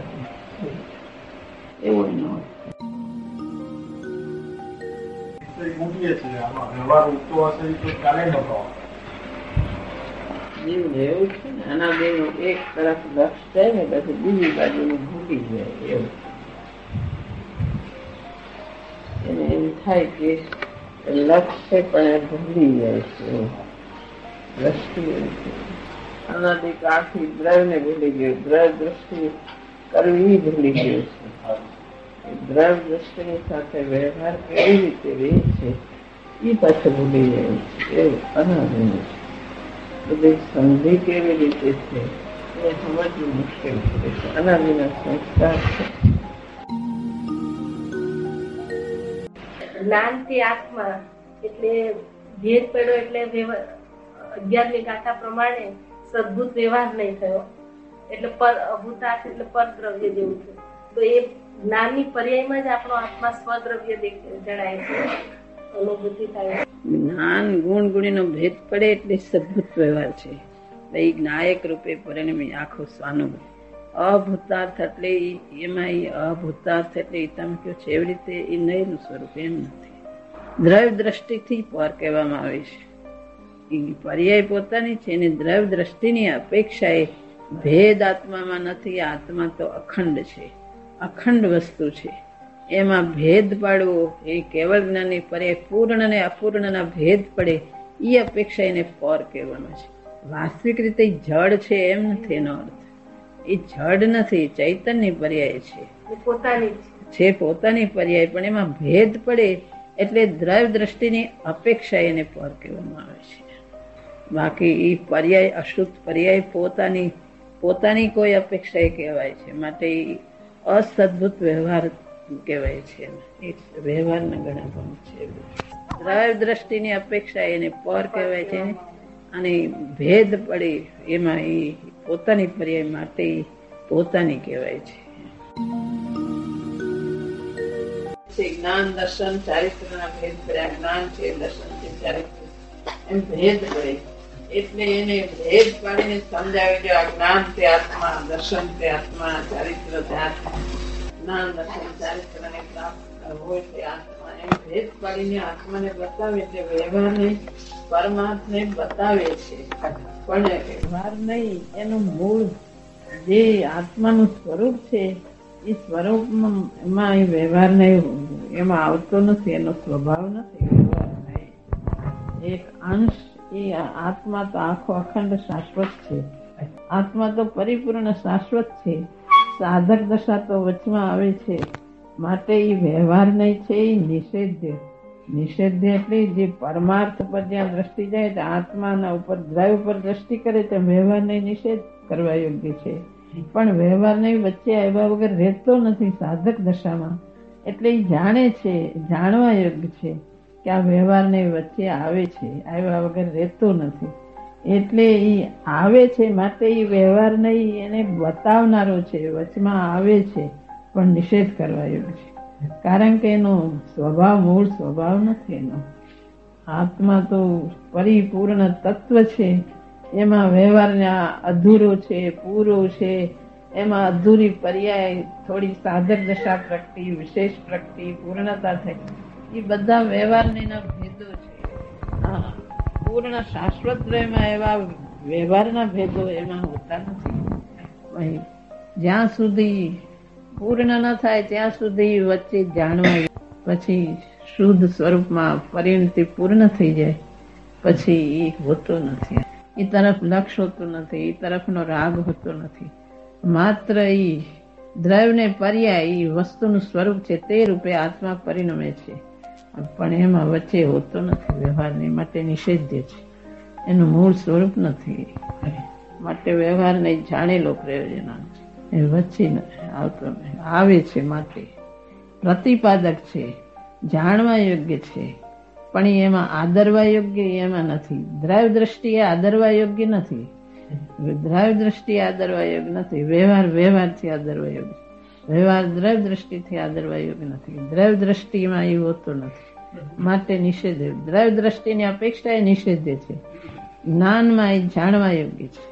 એવો એનો વ્યવહાર ઉગતો હશે તો ચાલે ન કહો. જીવ એવું છે ને, આના બેનું એક તરફ લક્ષ જાય ને પછી બીજી બાજુ ભૂલી જાય એવું. એને એમ થાય કે લક્ષ છે પણ એ ભૂલી જાય છે, દ્રષ્ટિ અનાદિકાળથી દ્રવ્યને ભૂલી ગયો, દ્રવ્ય દ્રષ્ટિ કરવી ભૂલી ગયો છે. દ્રવ્ય દ્રષ્ટિની સાથે વ્યવહાર કેવી રીતે રહે છે એ પાછું ભૂલી ગયો છે. એવું અનાદિનું છે. બધી સંધિ કેવી રીતે છે એ સમજવું મુશ્કેલ છે. અનાદિના સંસ્કાર છે. જ્ઞાનથી આત્મા એટલે ભેદ પડ્યો એટલે અગિયારની ગાથા પ્રમાણે સદભૂત વ્યવહાર નહીં થયો એટલે પર અભૂતાર્થ એટલે પરદ્રવ્ય જેવું છે. તો એ જ્ઞાનની પર્યાયમાં જ આપણો આત્મા સ્વદ્રવ્ય જણાય છે, અનુભૂતિ થાય. જ્ઞાન ગુણ ગુણીનો ભેદ પડે એટલે સદભૂત વ્યવહાર છે. એ જ્ઞાયક રૂપે પરિણમી આખો સ્વાનુભવ. અભૂતાર્થ એટલે એમાં એ અભૂતાર્થ એટલે તમે કહો છે એવી રીતે એ નયનું સ્વરૂપ એમ નથી. દ્રવ્ય દ્રષ્ટિથી પર કહેવામાં આવે છે. પર્યાય પોતાની છે અને દ્રવ્ય દ્રષ્ટિની અપેક્ષાએ ભેદ આત્મામાં નથી. આત્મા તો અખંડ છે, અખંડ વસ્તુ છે. એમાં ભેદ પાડવો એ કેવળ જ્ઞાનની પર્યાય પૂર્ણ અને અપૂર્ણના ભેદ પડે એ અપેક્ષા એને પર કહેવાનો છે. વાસ્તવિક રીતે જડ છે એમ નથી એનો અર્થ. એ જડ નથી, ચૈતન્ય પર્યાય છે, પોતાની પર્યાય. પણ એમાં ભેદ પડે એટલે દ્રવ્ય દ્રષ્ટિની અપેક્ષા એને પર કહેવામાં આવે છે. બાકી એ પર્યાય અશુદ્ધ પર્યાય પોતાની કોઈ અપેક્ષા કહેવાય છે. માટે અસદભૂત વ્યવહાર કહેવાય છે. એ વ્યવહારના ઘણા ભંગ છે. દ્રવ્ય દ્રષ્ટિની અપેક્ષા એને પર કહેવાય છે અને ભેદ પડે એમાં એ પોતાની પર્યાય માટે પોતાની કહેવાય છે. જ્ઞાન દર્શન ચારિત્રના ભેદ પડ્યા. જ્ઞાન છે, દર્શન છે, ચારિત્ર એમ ભેદ પડે એટલે એને ભેદ પાડીને સમજાવે કે આ જ્ઞાન તે આત્મા, દર્શન તે આત્મા, ચારિત્ર તે આત્મા. જ્ઞાન દર્શન ચારિત્રને પ્રાપ્ત હોય તે આત્મા એમ ભેદ પાડીને આત્માને બતાવે એટલે વ્યવહારને પરમાત્માને બતાવે છે. પણ વ્યવહાર નહીં, એનું મૂળ જે આત્માનું સ્વરૂપ છે એ સ્વરૂપમાં એમાં એ વ્યવહાર નહીં, એમાં આવતો નથી, એનો સ્વભાવ નથી. વ્યવહાર નહીં, એક અંશ. એ આત્મા તો આખો અખંડ શાશ્વત છે. આત્મા તો પરિપૂર્ણ શાશ્વત છે. સાધક દશા તો વચમાં આવે છે. માટે એ વ્યવહાર નહીં છે, એ નિષેધ્ય. નિષેધ્ય એટલે જે પરમાર્થ પર જ્યાં દ્રષ્ટિ જાય તો આત્માના ઉપર દ્રવ્ય ઉપર દ્રષ્ટિ કરે તો વ્યવહારને નિષેધ કરવા યોગ્ય છે. પણ વ્યવહારને વચ્ચે આવ્યા વગર રહેતો નથી સાધક દશામાં. એટલે એ જાણે છે, જાણવા યોગ્ય છે કે આ વ્યવહારને વચ્ચે આવે છે, આવ્યા વગર રહેતો નથી. એટલે એ આવે છે માટે એ વ્યવહાર નહીં, એને બતાવનારો છે, વચમાં આવે છે પણ નિષેધ કરવા યોગ્ય છે. કારણ કે એનો સ્વભાવ મૂળ સ્વભાવ નથી એનો. આત્મા તો પરિપૂર્ણ તત્વ છે. એમાં વ્યવહારને અધૂરો છે, પૂરો છે. એમાં અધૂરી પર્યાય, થોડી સાધક દશા પ્રગતિ, વિશેષ પ્રગતિ, પૂર્ણતા થઈ, એ બધા વ્યવહારના ભેદો છે. પૂર્ણ શાશ્વત એમાં એવા વ્યવહારના ભેદો એમાં હોતા નથી. જ્યાં સુધી પૂર્ણ ન થાય ત્યાં સુધી વચ્ચે જાણવા, પછી શુદ્ધ સ્વરૂપમાં પરિણતિ પૂર્ણ થઈ જાય પછી એ હોતો નથી. એ તરફ લક્ષ હોતું નથી, એ તરફનો રાગ હોતો નથી. માત્ર એ દ્રવ્યને પર્યાય એ વસ્તુનું સ્વરૂપ છે તે રૂપે આત્મા પરિણમે છે. પણ એમાં વચ્ચે હોતો નથી. વ્યવહારને માટે નિષેધ્ય છે, એનું મૂળ સ્વરૂપ નથી. માટે વ્યવહારને જાણેલો પ્રયોજન એ વચ્ચે આવતો આવે છે. માટે પ્રતિપાદક છે, જાણવા યોગ્ય છે, પણ એમાં આદરવા યોગ્ય એમાં નથી. દ્રવ્ય દ્રષ્ટિએ આદરવા યોગ્ય નથી. દ્રવ્ય દ્રષ્ટિએ આદરવા યોગ્ય નથી. વ્યવહારથી આદરવા યોગ્ય. વ્યવહાર દ્રવ્ય દ્રષ્ટિથી આદરવા યોગ્ય નથી. દ્રવ્ય દ્રષ્ટિમાં એ હોતો નથી. માટે નિષેધ. દ્રવ્ય દ્રષ્ટિની અપેક્ષા એ નિષેધ્ય છે. જ્ઞાનમાં એ જાણવા યોગ્ય છે.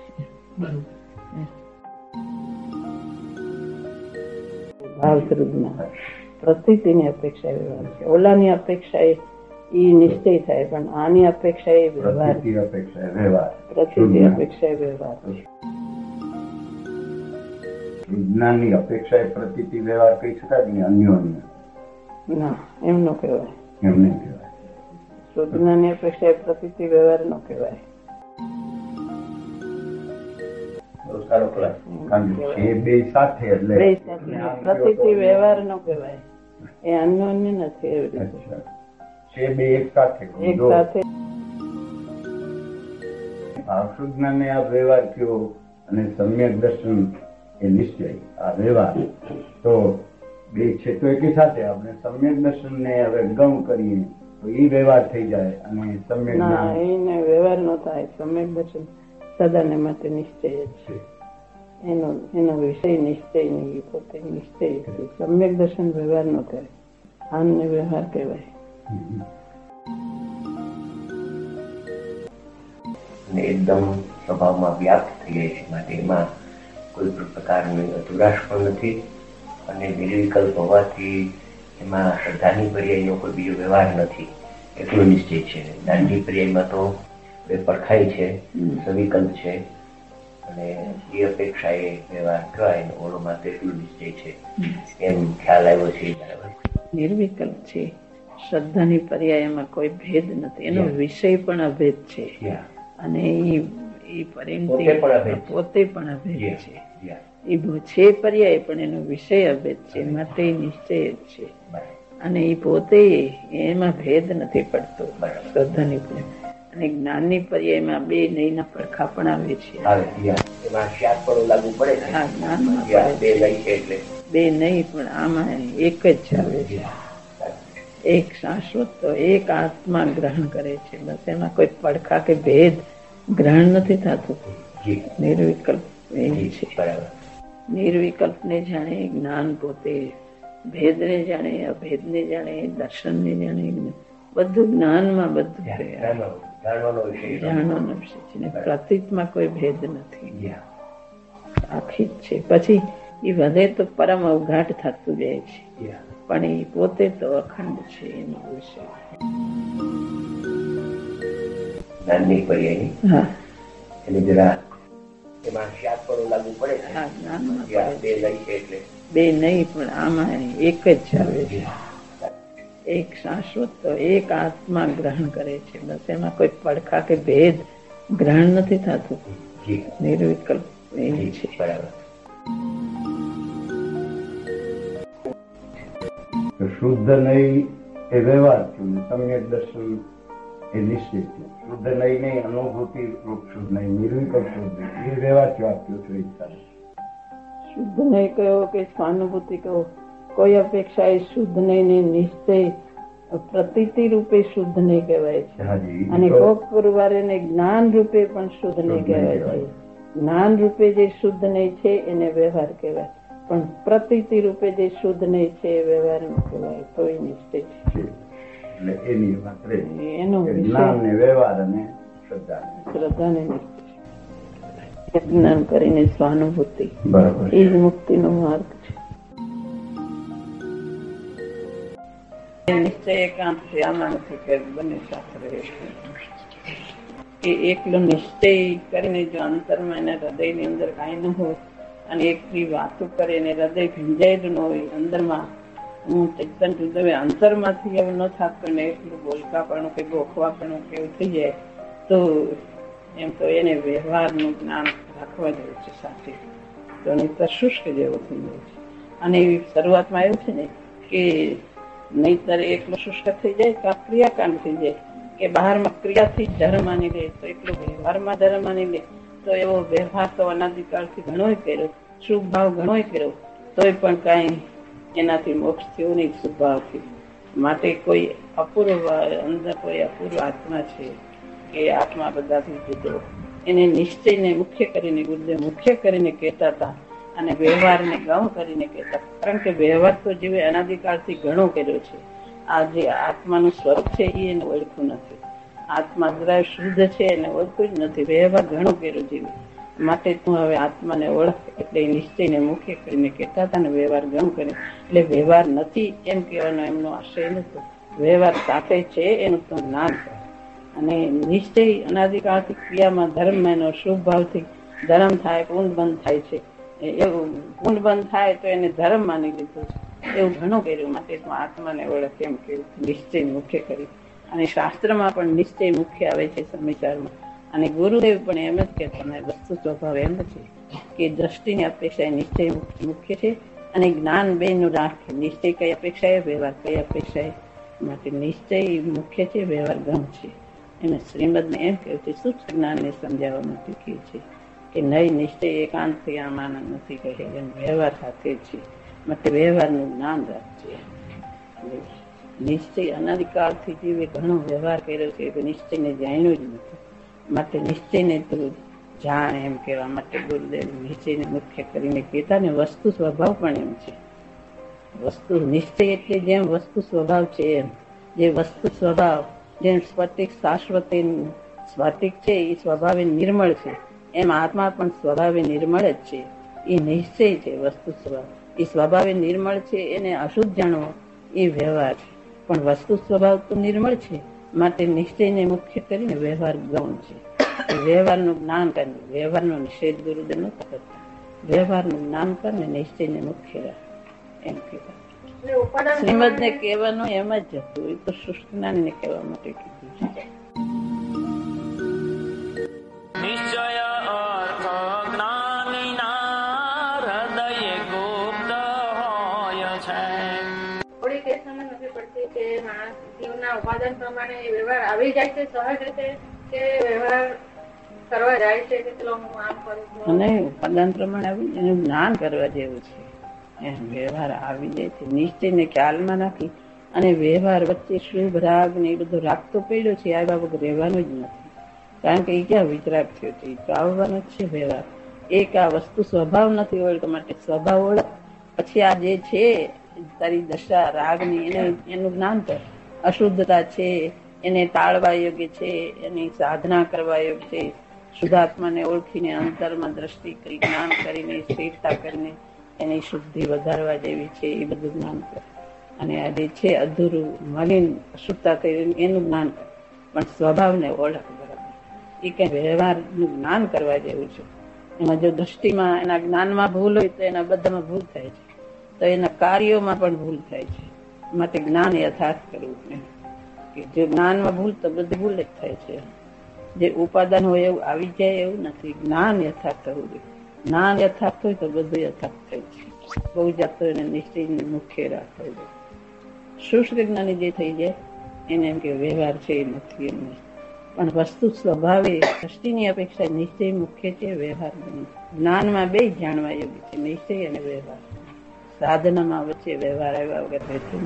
પ્રતિની અપેક્ષા વ્યવહાર છે. ઓલાની અપેક્ષા એ નિશ્ચય થાય, પણ આની અપેક્ષા એ વ્યવહાર. પ્રતિની અપેક્ષા વ્યવહાર છે. વિજ્ઞાનની અપેક્ષા એ પ્રતીતિ વ્યવહાર કહી શકાય ને? અન્યોન્ય ના, એમ ન કહેવાય. એમ નહીં કહેવાય. શુદ્ધ જ્ઞાનની અપેક્ષા એ પ્રતીતિ વ્યવહાર ન કહેવાય. સારો ક્લાસ. કારણ કે એ બે સાથે એટલે બે સાથે પ્રતિથી વ્યવહાર નો કહેવાય, એ અન્યોન્ય નથી. એવી રીતે છે બે એક સાથે. એક સાથે આસુદ જ્ઞાન આ વ્યવહાર થયો અને સમ્યક દર્શન એ નિશ્ચય આ વ્યવહાર, તો બે છે તો એકી સાથે આપણે સમ્યક દર્શન ને હવે ગમ કરીએ તો એ વ્યવહાર થઈ જાય અને સમ્યક ના, એને વ્યવહાર નો થાય. સમ્યક દર્શન સદાને માટે નિશ્ચય જ છે, એનો વિષય નિશ્ચય નહીં, પોતે નિશ્ચય છે. સમ્યક દર્શન વ્યવહાર નો થાય, આનને વ્યવહાર કહેવાય. એકદમ સ્વભાવમાં વ્યાપ્ત થઈ જાય છે, માટે એમાં કોઈ પણ પ્રકારની અધુરાશ પણ નથી અને નિર્વિકલ્પ હોવાથી એમાં શ્રદ્ધાની પર્યાયનો કોઈ બીજો વ્યવહાર નથી, એટલો નિશ્ચય છે. જ્ઞાનની પર્યાયમાં તો બે પડખાય છે, સવિકલ્પ છે અને એ અપેક્ષા એ વ્યવહાર કહેવાય, ઓળોમાં તો એટલું નિશ્ચય છે, એમ ખ્યાલ આવ્યો છે. બરાબર, નિર્વિકલ્પ છે. શ્રદ્ધાની પર્યાયમાં કોઈ ભેદ નથી, એનો વિષય પણ અભેદ છે અને એ પરિણતિ પોતે પણ અભેદ છે. એ છે પર્યાય પણ એનો વિષય અભેદ છે, માટે નિશ્ચય જ છે અને એ પોતે એમાં ભેદ નથી પડતો. શ્રદ્ધાની પર્યાય અને જ્ઞાનની પર્યાયમાં બે નહીંના પડખા પણ આવે છે. એમાં શ્યાસ પણ લાગુ પડે છે. હા, જ્ઞાનમાં બે નહીં છે એટલે બે નહીં, પણ આમાં એક જ આવે છે. એક શાશ્વત તો એક આત્મા ગ્રહણ કરે છે, બસ એમાં કોઈ પડખા કે ભેદ ગ્રહણ નથી થતું. નિર્વિકલ્પ એ છે. નિર્વિકલ્પ ને જાણે જ્ઞાન પોતે, ભેદ ને જાણે, અભેદ ને જાણે, દર્શન ને જાણે, બધું જ્ઞાનમાં બધું જાણવાનો વિષય છે. પ્રતીતમાં કોઈ ભેદ નથી, આખી જ છે. પછી એ વધે તો પરમ અવઘાટ થતું જાય છે, પણ એ પોતે તો અખંડ છે. એનો વિષય જ્ઞાનની પર્યાયની, હા, એટલે જરા એમાં શ્યાસ પણ લાગુ પડે છે. હા, જ્ઞાનમાં બે નહીં છે એટલે બે નહીં, પણ આમાં એક જ આવે છે. એક શાશ્વત તો એક આત્મા ગ્રહણ કરે છે, બસ એમાં કોઈ પડખા કે ભેદ ગ્રહણ નથી થતું. નિર્વિકલ્પ એ છે. બરાબર, શુદ્ધ નહીં એ વ્યવહાર થયું, સમ્યક દર્શન એ નિશ્ચિત થયું. શુદ્ધ નહીં નહીં અનુભૂતિ રૂપ શુદ્ધ નહીં, નિર્વિકલ્પ શુદ્ધ એ વ્યવહાર થયો આપ્યો છે. શુદ્ધ નહીં કહો કે સ્વાનુભૂતિ કહો, કોઈ અપેક્ષા એ શુદ્ધ નહીં ને નિશ્ચય પ્રતીતિ રૂપે શુદ્ધ નહીં કહેવાય છે. અને કોક પુરવારે ને જ્ઞાન રૂપે પણ શુદ્ધ નહીં કહેવાય છે. જ્ઞાન રૂપે જે શુદ્ધ નહીં છે એને વ્યવહાર કહેવાય, પણ પ્રતીતિ રૂપે જે શુદ્ધ નહીં છે એ વ્યવહાર ન કહેવાય. તો એ નિશ્ચય છે. એનો શ્રદ્ધાને નિશ્ચય, જ્ઞાન કરીને સ્વાનુભૂતિ, એ જ મુક્તિનો માર્ગ છે. નિશ્ચય એકાંત છે, આમાં નથી કે બંને સાથે રહે. એ એકલો નિશ્ચય કરીને જો અંતરમાં એના હૃદયની અંદર કાંઈ ન હોય અને એકલી વાતો કરે ને હૃદય ભીંજાયેલું ન હોય, અંદરમાં હું ચેતન હૃદય અંતરમાંથી એવું ન થતું ને એટલું બોલકાપણું કે ગોખવાપણું કે એવું થઈ જાય, તો એમ તો એને વ્યવહારનું જ્ઞાન રાખવા જેવું છે સાથે, તો નહીતર શુષ્ક જેવો થઈ જાય છે. અને શરૂઆતમાં એવું છે ને કે નહીતર એકલો શુષ્ક થઈ જાય તો ક્રિયાકાંડ થઈ જાય, કે બહારમાં ક્રિયાથી ધર્મ માની લે તો એટલો વ્યવહારમાં ધર્મ માની લે, તો એવો વ્યવહાર તો અનાદિકાળથી ઘણોય કર્યો, શુભ ભાવ ઘણોય કર્યો, તોય પણ કાંઈ એનાથી મોક્ષ થયો નહીં શુભ ભાવથી. માટે કોઈ અપૂર્વ અંદર કોઈ અપૂર્વ આત્મા છે કે આત્મા બધાથી જુદો, એને નિશ્ચયને મુખ્ય કરીને ગુરુદેવ મુખ્ય કરીને કહેતા હતા અને વ્યવહારને ગૌણ કરીને કહેતા, કારણ કે વ્યવહાર તો જીવે અનાદિકાળથી ઘણો કર્યો છે. આ જે આત્માનું સ્વરૂપ છે એ એને ઓળખવું નથી. આત્મા જરા શુદ્ધ છે એને ઓળખવું જ નથી, વ્યવહાર ઘણો કર્યો જીવે. માટે તું હવે આત્માને ઓળખ, એટલે નિશ્ચયને મુખ્ય કરીને કહેતા હતા ને વ્યવહાર ગમ કરે. એટલે વ્યવહાર નથી એમ કહેવાનો એમનો આશય નતો, વ્યવહાર સાથે છે એનું તો જ્ઞાન છે. અને નિશ્ચય અનાદિકાળથી ક્રિયામાં ધર્મમાં એનો શુભ ભાવથી ધર્મ થાય, પુંડ બંધ થાય છે. એવું પુંડ બંધ થાય તો એને ધર્મ માની લીધું છે, એવું ઘણું કર્યું. માટે તું આત્માને ઓળખ એમ કહ્યું, નિશ્ચય મુખ્ય કરી. અને શાસ્ત્રમાં પણ નિશ્ચય મુખ્ય આવે છે સમાચારમાં. અને ગુરુદેવ પણ એમ જ કહેતા, વસ્તુ સ્વભાવ એમ છે કે દ્રષ્ટિની અપેક્ષાએ નિશ્ચય મુખ્ય છે અને જ્ઞાન બેનું રાખે. નિશ્ચય કઈ અપેક્ષાએ, વ્યવહાર કઈ અપેક્ષાએ, માટે નિશ્ચય મુખ્ય છે, વ્યવહાર ગમ છે. એને શ્રીમદને એમ કહ્યું છે, સૂક્ષ્મ જ્ઞાનને સમજાવવા માટે કહે છે કે નહીં, નિશ્ચય એકાંતથી આમાં નથી કહે, એમ વ્યવહાર સાથે છે, માટે વ્યવહારનું જ્ઞાન રાખજે. નિશ્ચય અનાદિકાળથી જીવે ઘણો વ્યવહાર કર્યો છે, નિશ્ચયને જાણ્યો જ નથી, માટે નિશ્ચયને તું જાણ એમ કહેવા માટે ગુરુદેવ નિશ્ચયને મુખ્ય કરીને કહેતા ને. વસ્તુ સ્વભાવ પણ એમ છે. વસ્તુ નિશ્ચય એટલે જેમ વસ્તુ સ્વભાવ છે એમ, જે વસ્તુ સ્વભાવ જેમ સ્ફટિક શાશ્વત સ્ફટિક છે એ સ્વભાવે નિર્મળ છે, એમ આત્મા પણ સ્વભાવે નિર્મળ જ છે. એ નિશ્ચય છે વસ્તુ સ્વભાવ. એ સ્વભાવે નિર્મળ છે, એને અશુદ્ધ જાણવો એ વ્યવહાર છે. પણ વસ્તુ સ્વભાવ તો નિર્મળ છે, માટે નિશ્ચયને મુખ્ય કરીને વ્યવહાર ગૌણ છે. વ્યવહારનું જ્ઞાન કરીને વ્યવહારનો નિષેધ ગુરુદેવ ન કરતા, વ્યવહારનું જ્ઞાન કરીને નિશ્ચયને મુખ્ય રાખ એમ કહેવાય. શ્રીમદ ને કહેવાનું એમ જ હતું, એ તો શુષ્ક જ્ઞાન ને કહેવા માટે કીધું છે. ઉપાદાન પ્રમાણે વ્યવહાર આવી જાય છે સહજ રીતે, કે વ્યવહાર કરવા જાય છે કે ચલો હું આમ કરું છું, અને ઉપાદાન પ્રમાણે આવી એનું જ્ઞાન કરવા જેવું છે. એમ વ્યવહાર આવી જાય છે, નિશ્ચયને ખ્યાલમાં નાખી અને વ્યવહાર વચ્ચે શુભ રાગ ને એ બધો રાગ તો પડ્યો છે, આ બાબત રહેવાનું જ નથી. કારણ કે એ ક્યાં વિતરાગ થયો છે, એ તો આવવાનો જ છે વ્યવહાર. એક આ વસ્તુ સ્વભાવ નથી ઓળખ, માટે સ્વભાવ ઓળખ, પછી આ જે છે તારી દશા રાગની એનું જ્ઞાન કર. અશુદ્ધતા છે એને ટાળવા યોગ્ય છે, એની સાધના કરવા યોગ્ય છે. શુદ્ધાત્માને ઓળખીને અંતરમાં દ્રષ્ટિ કરી જ્ઞાન કરીને સ્થિરતા કરીને એની શુદ્ધિ વધારવા જેવી છે, એ બધું જ્ઞાન કર. અને આ જે છે અધૂરું મલિન અશુદ્ધતા કરીને એનું જ્ઞાન કર, પણ સ્વભાવને ઓળખ બરાબર. એ કઈ વ્યવહારનું જ્ઞાન કરવા જેવું છે. એમાં જો દ્રષ્ટિમાં એના જ્ઞાનમાં ભૂલ હોય તો એના બધામાં ભૂલ થાય છે, તો એના કાર્યોમાં પણ ભૂલ થાય છે. માટે જ્ઞાન યથાર્થ કરવું કે જો જ્ઞાનમાં ભૂલ તો બધી ભૂલ જ થાય છે. જે ઉપાદાન હોય એવું આવી જાય એવું નથી, જ્ઞાન યથાર્થ કરવું જોઈએ. જ્ઞાન યથાર્થ હોય તો બધું યથાર્થ થાય છે. બહુ જાતો એને નિશ્ચય મુખ્ય રાખવો જોઈએ. શુષ્ક જ્ઞાની જે થઈ જાય એને એમ કે વ્યવહાર છે એ નથી એમને, પણ વસ્તુ સ્વભાવે દ્રષ્ટિની અપેક્ષા નિશ્ચય મુખ્ય છે, વ્યવહાર નહીં. જ્ઞાનમાં બે જાણવા યોગ્ય છે, નિશ્ચય અને વ્યવહાર. સાધનામાં વચ્ચે વ્યવહાર આવ્યા વગર રહેતું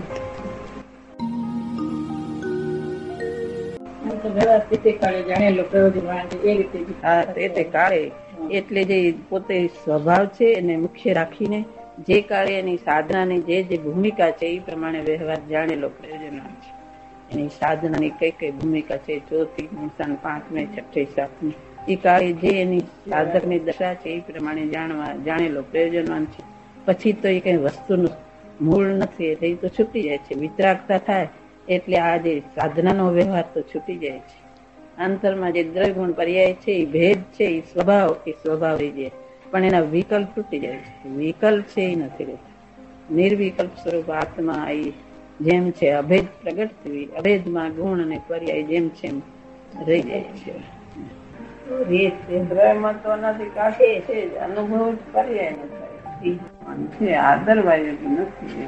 નથી. એટલે જે પોતે સ્વભાવ છે એને મુખ્ય રાખીને જે કાળે એની સાધનાની જે ભૂમિકા છે એ પ્રમાણે વ્યવહાર જાણેલો પ્રયોજન છે. એની સાધનાની કઈ કઈ ભૂમિકા છે, ચોથી, 5મી, 6ઠી, 7મી, એ કાળે જે એની સાધકની દશા છે એ પ્રમાણે જાણેલો પ્રયોજનવાન છે. પછી તો એ કઈ વસ્તુનું મૂળ નથી, એટલે એ તો છૂટી જાય છે. વિતરાગતા થાય એટલે આ જે સાધનાનો વ્યવહાર તો છૂટી જાય છે. અંતરમાં જે દ્રવ્ય ગુણ પર્યાય છે એ ભેદ છે, એ સ્વભાવ રહી જાય, પણ એના વિકલ્પ તૂટી જાય છે. વિકલ્પ છે એ નથી રહેતા. નિર્વિકલ્પ સ્વરૂપ આત્મા એ જેમ છે અભેદ પ્રગટ થવી, અભેદમાં ગુણ અને પર્યાય જેમ છે એમ રહી જાય છે. દ્રવ્યમાં તો નથી કાઢે છે, અનુભવ જ પર્યાય ન થાય. આદરવા યોગ્ય નથી.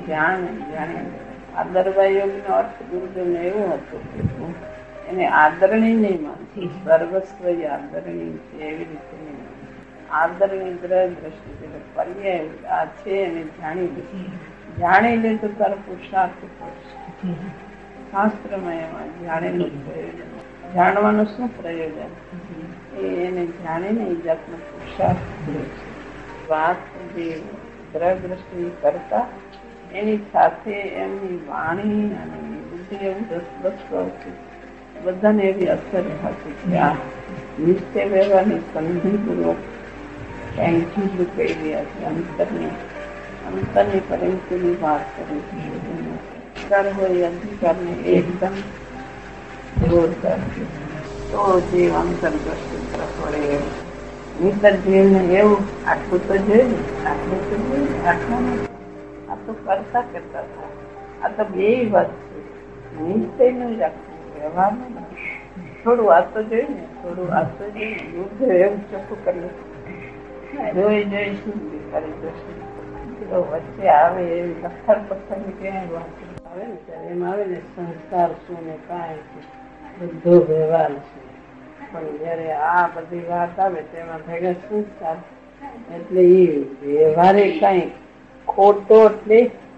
આદરવા યોગ્ય નો અર્થ ગુરુદેવને એવું હતું, એને આદરણી નહીં માનતી, સર્વસ્વ આદરણી છે એવી રીતે નહીં. આદરણી દ્રષ્ટિ પર્યાય આ છે એને જાણી લે તો તારો પુરુષાર્થ પડશે. શાસ્ત્રમાં એમાં જાણેલું પ્રયોજન, જાણવાનું શું પ્રયોજન એને જાણીને એ જાતનો પુરુષાર્થ છે. વાત જે દ્રષ્ટિ કરતા એની સાથે એમની વાણી અને બુદ્ધિ એવું બધાને એવી અસર હતી કે આ નિશ્ચય વ્યવહારની સંધિપૂર્વક કહી રહ્યા છે. અંતરની પરિસ્થિતિની વાત કરી અધિકાર હોય, અધિકારને એકદમ જોરદાર તો જે અંતર દ્રષ્ટિ તરફ વળે નિતર જીવને એવું આટલું તો જોયું, આટલું આ તો કરતા થાય. આ તો બે વાત છે, નિશ્ચય નું રાખવું, વ્યવહાર નું થોડું આ તો જોયું ને, થોડું આ તો જોયું. એવું ચોખ્ખું કર્યું જોઈ જોઈ શું કરી દ્રષ્ટિ વચ્ચે આવે એવી લખર પથ્થર ની ક્યાંય વાત આવે ને ત્યારે એમ આવે ને સંસ્કાર શું ને કાંઈ બધો વ્યવહાર છે. પણ જયારે આ બધી વાત આવે તેમાં ભેગા સંસ્કાર એટલે એ વ્યવહારે કઈ ખોટો એટલે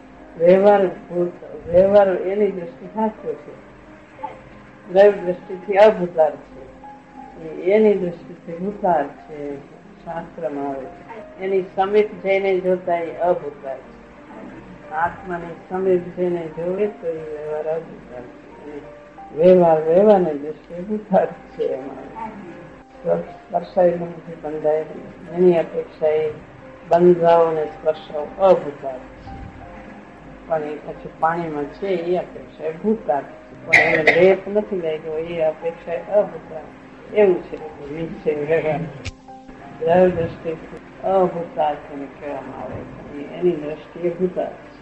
વ્યવહાર એની દ્રષ્ટિ સાચો છે, દ્રવ્ય દ્રષ્ટિથી અભૂતાર છે, એની દ્રષ્ટિથી ભૂતાર છે. શાસ્ત્રમાં આવે એની સમીપ જઈને જોતા એ અભૂતાર છે. આત્માની સમીપ જઈને જોવે તો એ વ્યવહાર અભૂતાર છે. વ્યવહારની દ્રષ્ટિએ ભૂતાર છે. એમાં સ્પર્શાયેલું નથી, બંધાયેલું એની અપેક્ષા એ બંધાવો ને સ્પર્શાવો અભૂતાર છે. પણ એ પછી પાણીમાં છે એ અપેક્ષા એ ભૂતાર છે. પણ એને લેપ નથી લાગ્યો એ અપેક્ષા અભૂતાર. એવું છે નિશ્ચય વ્યવહાર દ્રવ્ય દ્રષ્ટિ અભૂતાર છે કહેવામાં આવે છે. એની દ્રષ્ટિએ ભૂતાર છે.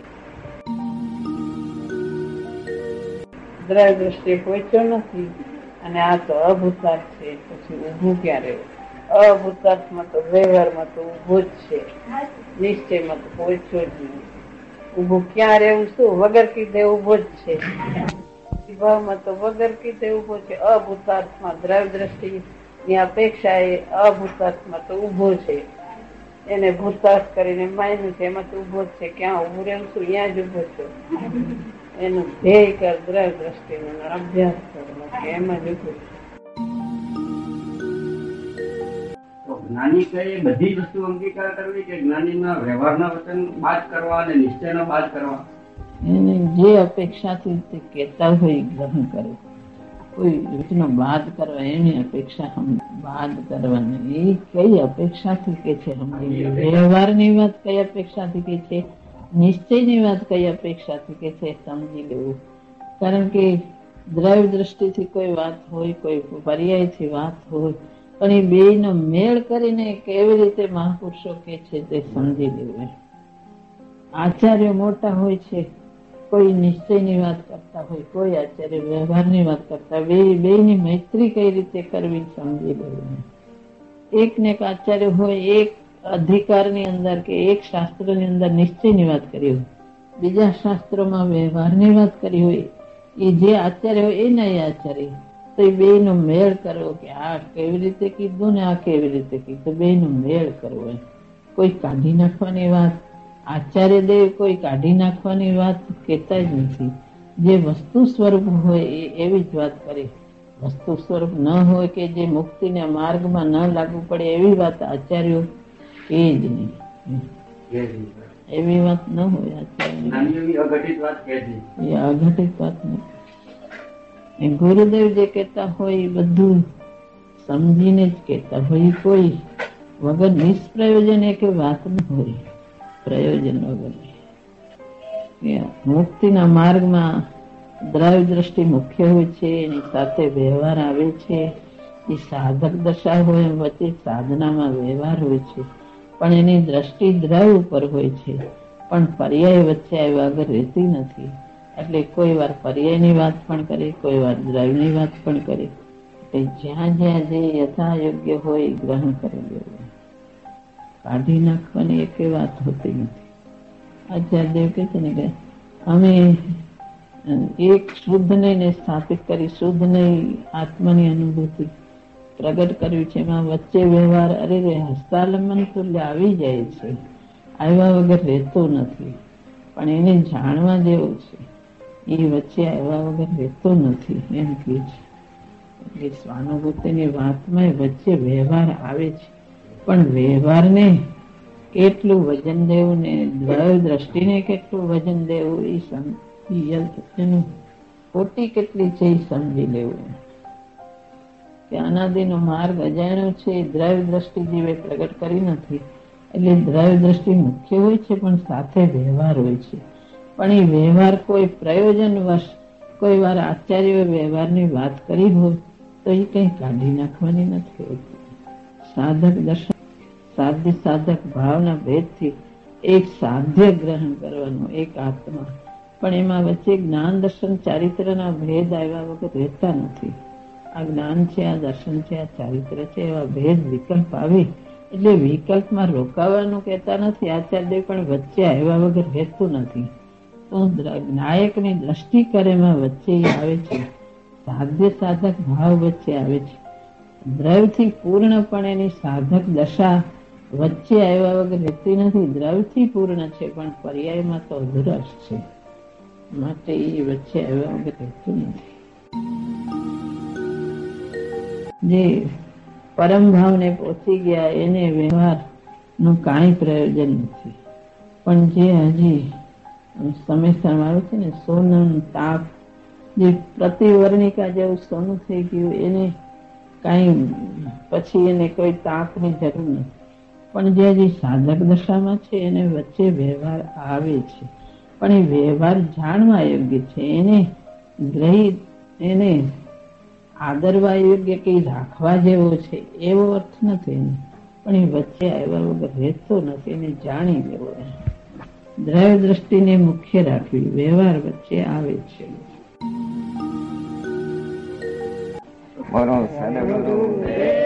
દ્રવ્ય દ્રષ્ટિએ પહોંચ્યો નથી અને આ તો અભૂતાર છે. પછી ઊભું ક્યાં રહેવું? અભૂતાર્થમાં તો વ્યવહારમાં તો ઊભો જ છે, નિશ્ચયમાં તો પહોંચ્યો જ નહીં. ઊભું ક્યાં રહેવું? શું વગર કીધે ઊભો જ છે. ભાવમાં તો વગર કીધે ઊભો છે. અભૂતાર્થમાં દ્રવ્ય દ્રષ્ટિ ની અપેક્ષા એ અભૂતાર્થમાં તો ઊભો છે. એને ભૂતાર્થ કરીને માન્યું છે એમાં તો ઊભો જ છે. ક્યાં ઊભું રહેવું? શું ત્યાં જ ઊભો છો. એનું ધ્યેય કર દ્રવ્ય દ્રષ્ટિનો અભ્યાસ કરવાનો કે એમાં જ ઊભો છે. જ્ઞાની કઈ બધી વસ્તુ અંગીકાર કરવી કે જ્ઞાનીના વ્યવહારના વચન બાદ કરવા અને નિશ્ચયના બાદ કરવા? એને જે અપેક્ષાથી તે કહેતા હોય ગ્રહણ કરે. કોઈ રીતનો બાદ કરવા એની અપેક્ષા બાદ કરવાની. એ કઈ અપેક્ષાથી કે છે સમજી? વ્યવહારની વાત કઈ અપેક્ષાથી કે છે, નિશ્ચયની વાત કઈ અપેક્ષાથી કે છે સમજી લેવું. કારણ કે દ્રવ્ય દ્રષ્ટિથી કોઈ વાત હોય, કોઈ પર્યાયથી વાત હોય, પણ એ બેયનો મેળ કરીને કેવી રીતે મહાપુરુષો કે છે તે સમજી લેવું. આચાર્ય મોટા હોય છે, કોઈ નિશ્ચયની વાત કરતા હોય, કોઈ આચાર્ય વ્યવહારની વાત કરતા હોય, બેયની મૈત્રી કઈ રીતે કરવી સમજી લેવું. એક ને એક આચાર્ય હોય, એક અધિકારની અંદર કે એક શાસ્ત્રની અંદર નિશ્ચયની વાત કરી હોય, બીજા શાસ્ત્રોમાં વ્યવહારની વાત કરી હોય, એ જે આચાર્ય હોય એના આચાર્ય તો એ બેયનો મેળ કરવો કે આ કેવી રીતે કીધું ને આ કેવી રીતે કીધું, બેયનો મેળ કરવો. કોઈ કાઢી નાખવાની વાત આચાર્ય દેવ કોઈ કાઢી નાખવાની વાત કહેતા જ નથી. જે વસ્તુ સ્વરૂપ હોય એવી જ વાત કરે. વસ્તુ સ્વરૂપ ન હોય કે જે મુક્તિના માર્ગમાં ન લાગુ પડે એવી વાત આચાર્યો કે જ નહીં. એવી વાત ન હોય આચાર્ય. એ અઘટિત વાત નહીં. ગુરુદેવ જે કહેતા હોય એ બધું સમજીને જ કહેતા હોય. કોઈ વગર નિષ્પ્રયોજન એક વાત ન હોય, પ્રયોજન વગર. મુક્તિના માર્ગમાં દ્રવ્ય દ્રષ્ટિ મુખ્ય હોય છે, એની સાથે વ્યવહાર આવે છે. એ સાધક દશા હોય વચ્ચે સાધનામાં વ્યવહાર હોય છે, પણ એની દ્રષ્ટિ દ્રવ્ય ઉપર હોય છે. પણ પર્યાય વચ્ચે આવ્યા વગર રહેતી નથી. એટલે કોઈ વાર પર્યાયની વાત પણ કરે, કોઈ વાર દ્રવ્યની વાત પણ કરે. એટલે જ્યાં જ્યાં જે યથા યોગ્ય હોય ગ્રહણ કરી લેવું. કાઢી નાખવાની એક વાત હોતી નથી. આચાર્યદેવ કહે છે ને કે અમે એક શુદ્ધ ને સ્થાપિત કરી, શુદ્ધ નહીં આત્માની અનુભૂતિ પ્રગટ કર્યું છે. એમાં વચ્ચે વ્યવહાર અરે હસ્તાલંબન તુલ્ય આવી જાય છે, આવ્યા વગર રહેતો નથી. પણ એને જાણવા જેવું છે, એ વચ્ચે આવ્યા વગર રહેતો નથી એમ કે છે. એટલે સ્વાનુભૂતિની વાતમાં વચ્ચે વ્યવહાર આવે છે, પણ વ્યવહારને કેટલું વજન દેવું ને દ્રવ્ય દ્રષ્ટિને કેટલું વજન દેવું એનું ખોટી કેટલી છે એ સમજી લેવું. કે અનાદિનો માર્ગ અજાણ્યો છે, દ્રવ્ય દ્રષ્ટિ જીવે પ્રગટ કરી નથી. એટલે દ્રવ્ય દ્રષ્ટિ મુખ્ય હોય છે, પણ સાથે વ્યવહાર હોય છે. પણ એ વ્યવહાર કોઈ પ્રયોજન વશ કોઈ વાર આચાર્ય વ્યવહારની વાત કરી હોય તો એ કઈ કાઢી નાખવાની નથી હોતી. સાધક દર્શન સાધ્ય સાધક ભાવના ભેદથી એક સાધ્ય ગ્રહણ કરવાનું, એક આત્મા. પણ એમાં વચ્ચે જ્ઞાન દર્શન ચારિત્રના ભેદ આવ્યા વગર રહેતા નથી. આ જ્ઞાન છે, આ દર્શન છે, આ ચારિત્ર છે, એવા ભેદ વિકલ્પ આવે એટલે વિકલ્પમાં રોકાવાનું કહેતા નથી આચાર્ય, પણ વચ્ચે આવ્યા વગર રહેતું નથી. તો નાયકની દ્રષ્ટિ કરેમાં વચ્ચે આવે છે, સાધ્ય સાધક ભાવ વચ્ચે આવે છે. દ્રવ્યથી પૂર્ણપણેની સાધક દશા વચ્ચે આવ્યા વગર રહેતી નથી. દ્રવ્યથી પૂર્ણ છે પણ પર્યાયમાં તો અધુરસ છે, માટે એ વચ્ચે આવ્યા વગર રહેતું નથી. જે પરમ ભાવને પહોંચી ગયા એને વ્યવહાર નું કાંઈ પ્રયોજન નથી. પણ જે હજી સમસ્યા આવે છે ને, સોનું તાપ, જે પ્રતિવર્ણિકા જેવું સોનું થઈ ગયું, એને કાંઈ પછી એને કોઈ તાપની જરૂર નથી. પણ જે હજી સાધક દશામાં છે એને વચ્ચે વ્યવહાર આવે છે, પણ એ વ્યવહાર જાણવા યોગ્ય છે, એને ગ્રહિત, એને આદરવા યોગ્ય કે રાખવા જેવો છે એવો અર્થ નથી એને. પણ એ વચ્ચે આવ્યા વગર રહેતો નથી, એને જાણી લેવો. દ્રવ્ય દ્રષ્ટિને મુખ્ય રાખવી, વ્યવહાર વચ્ચે આવે છે. બોલો સદગુરુ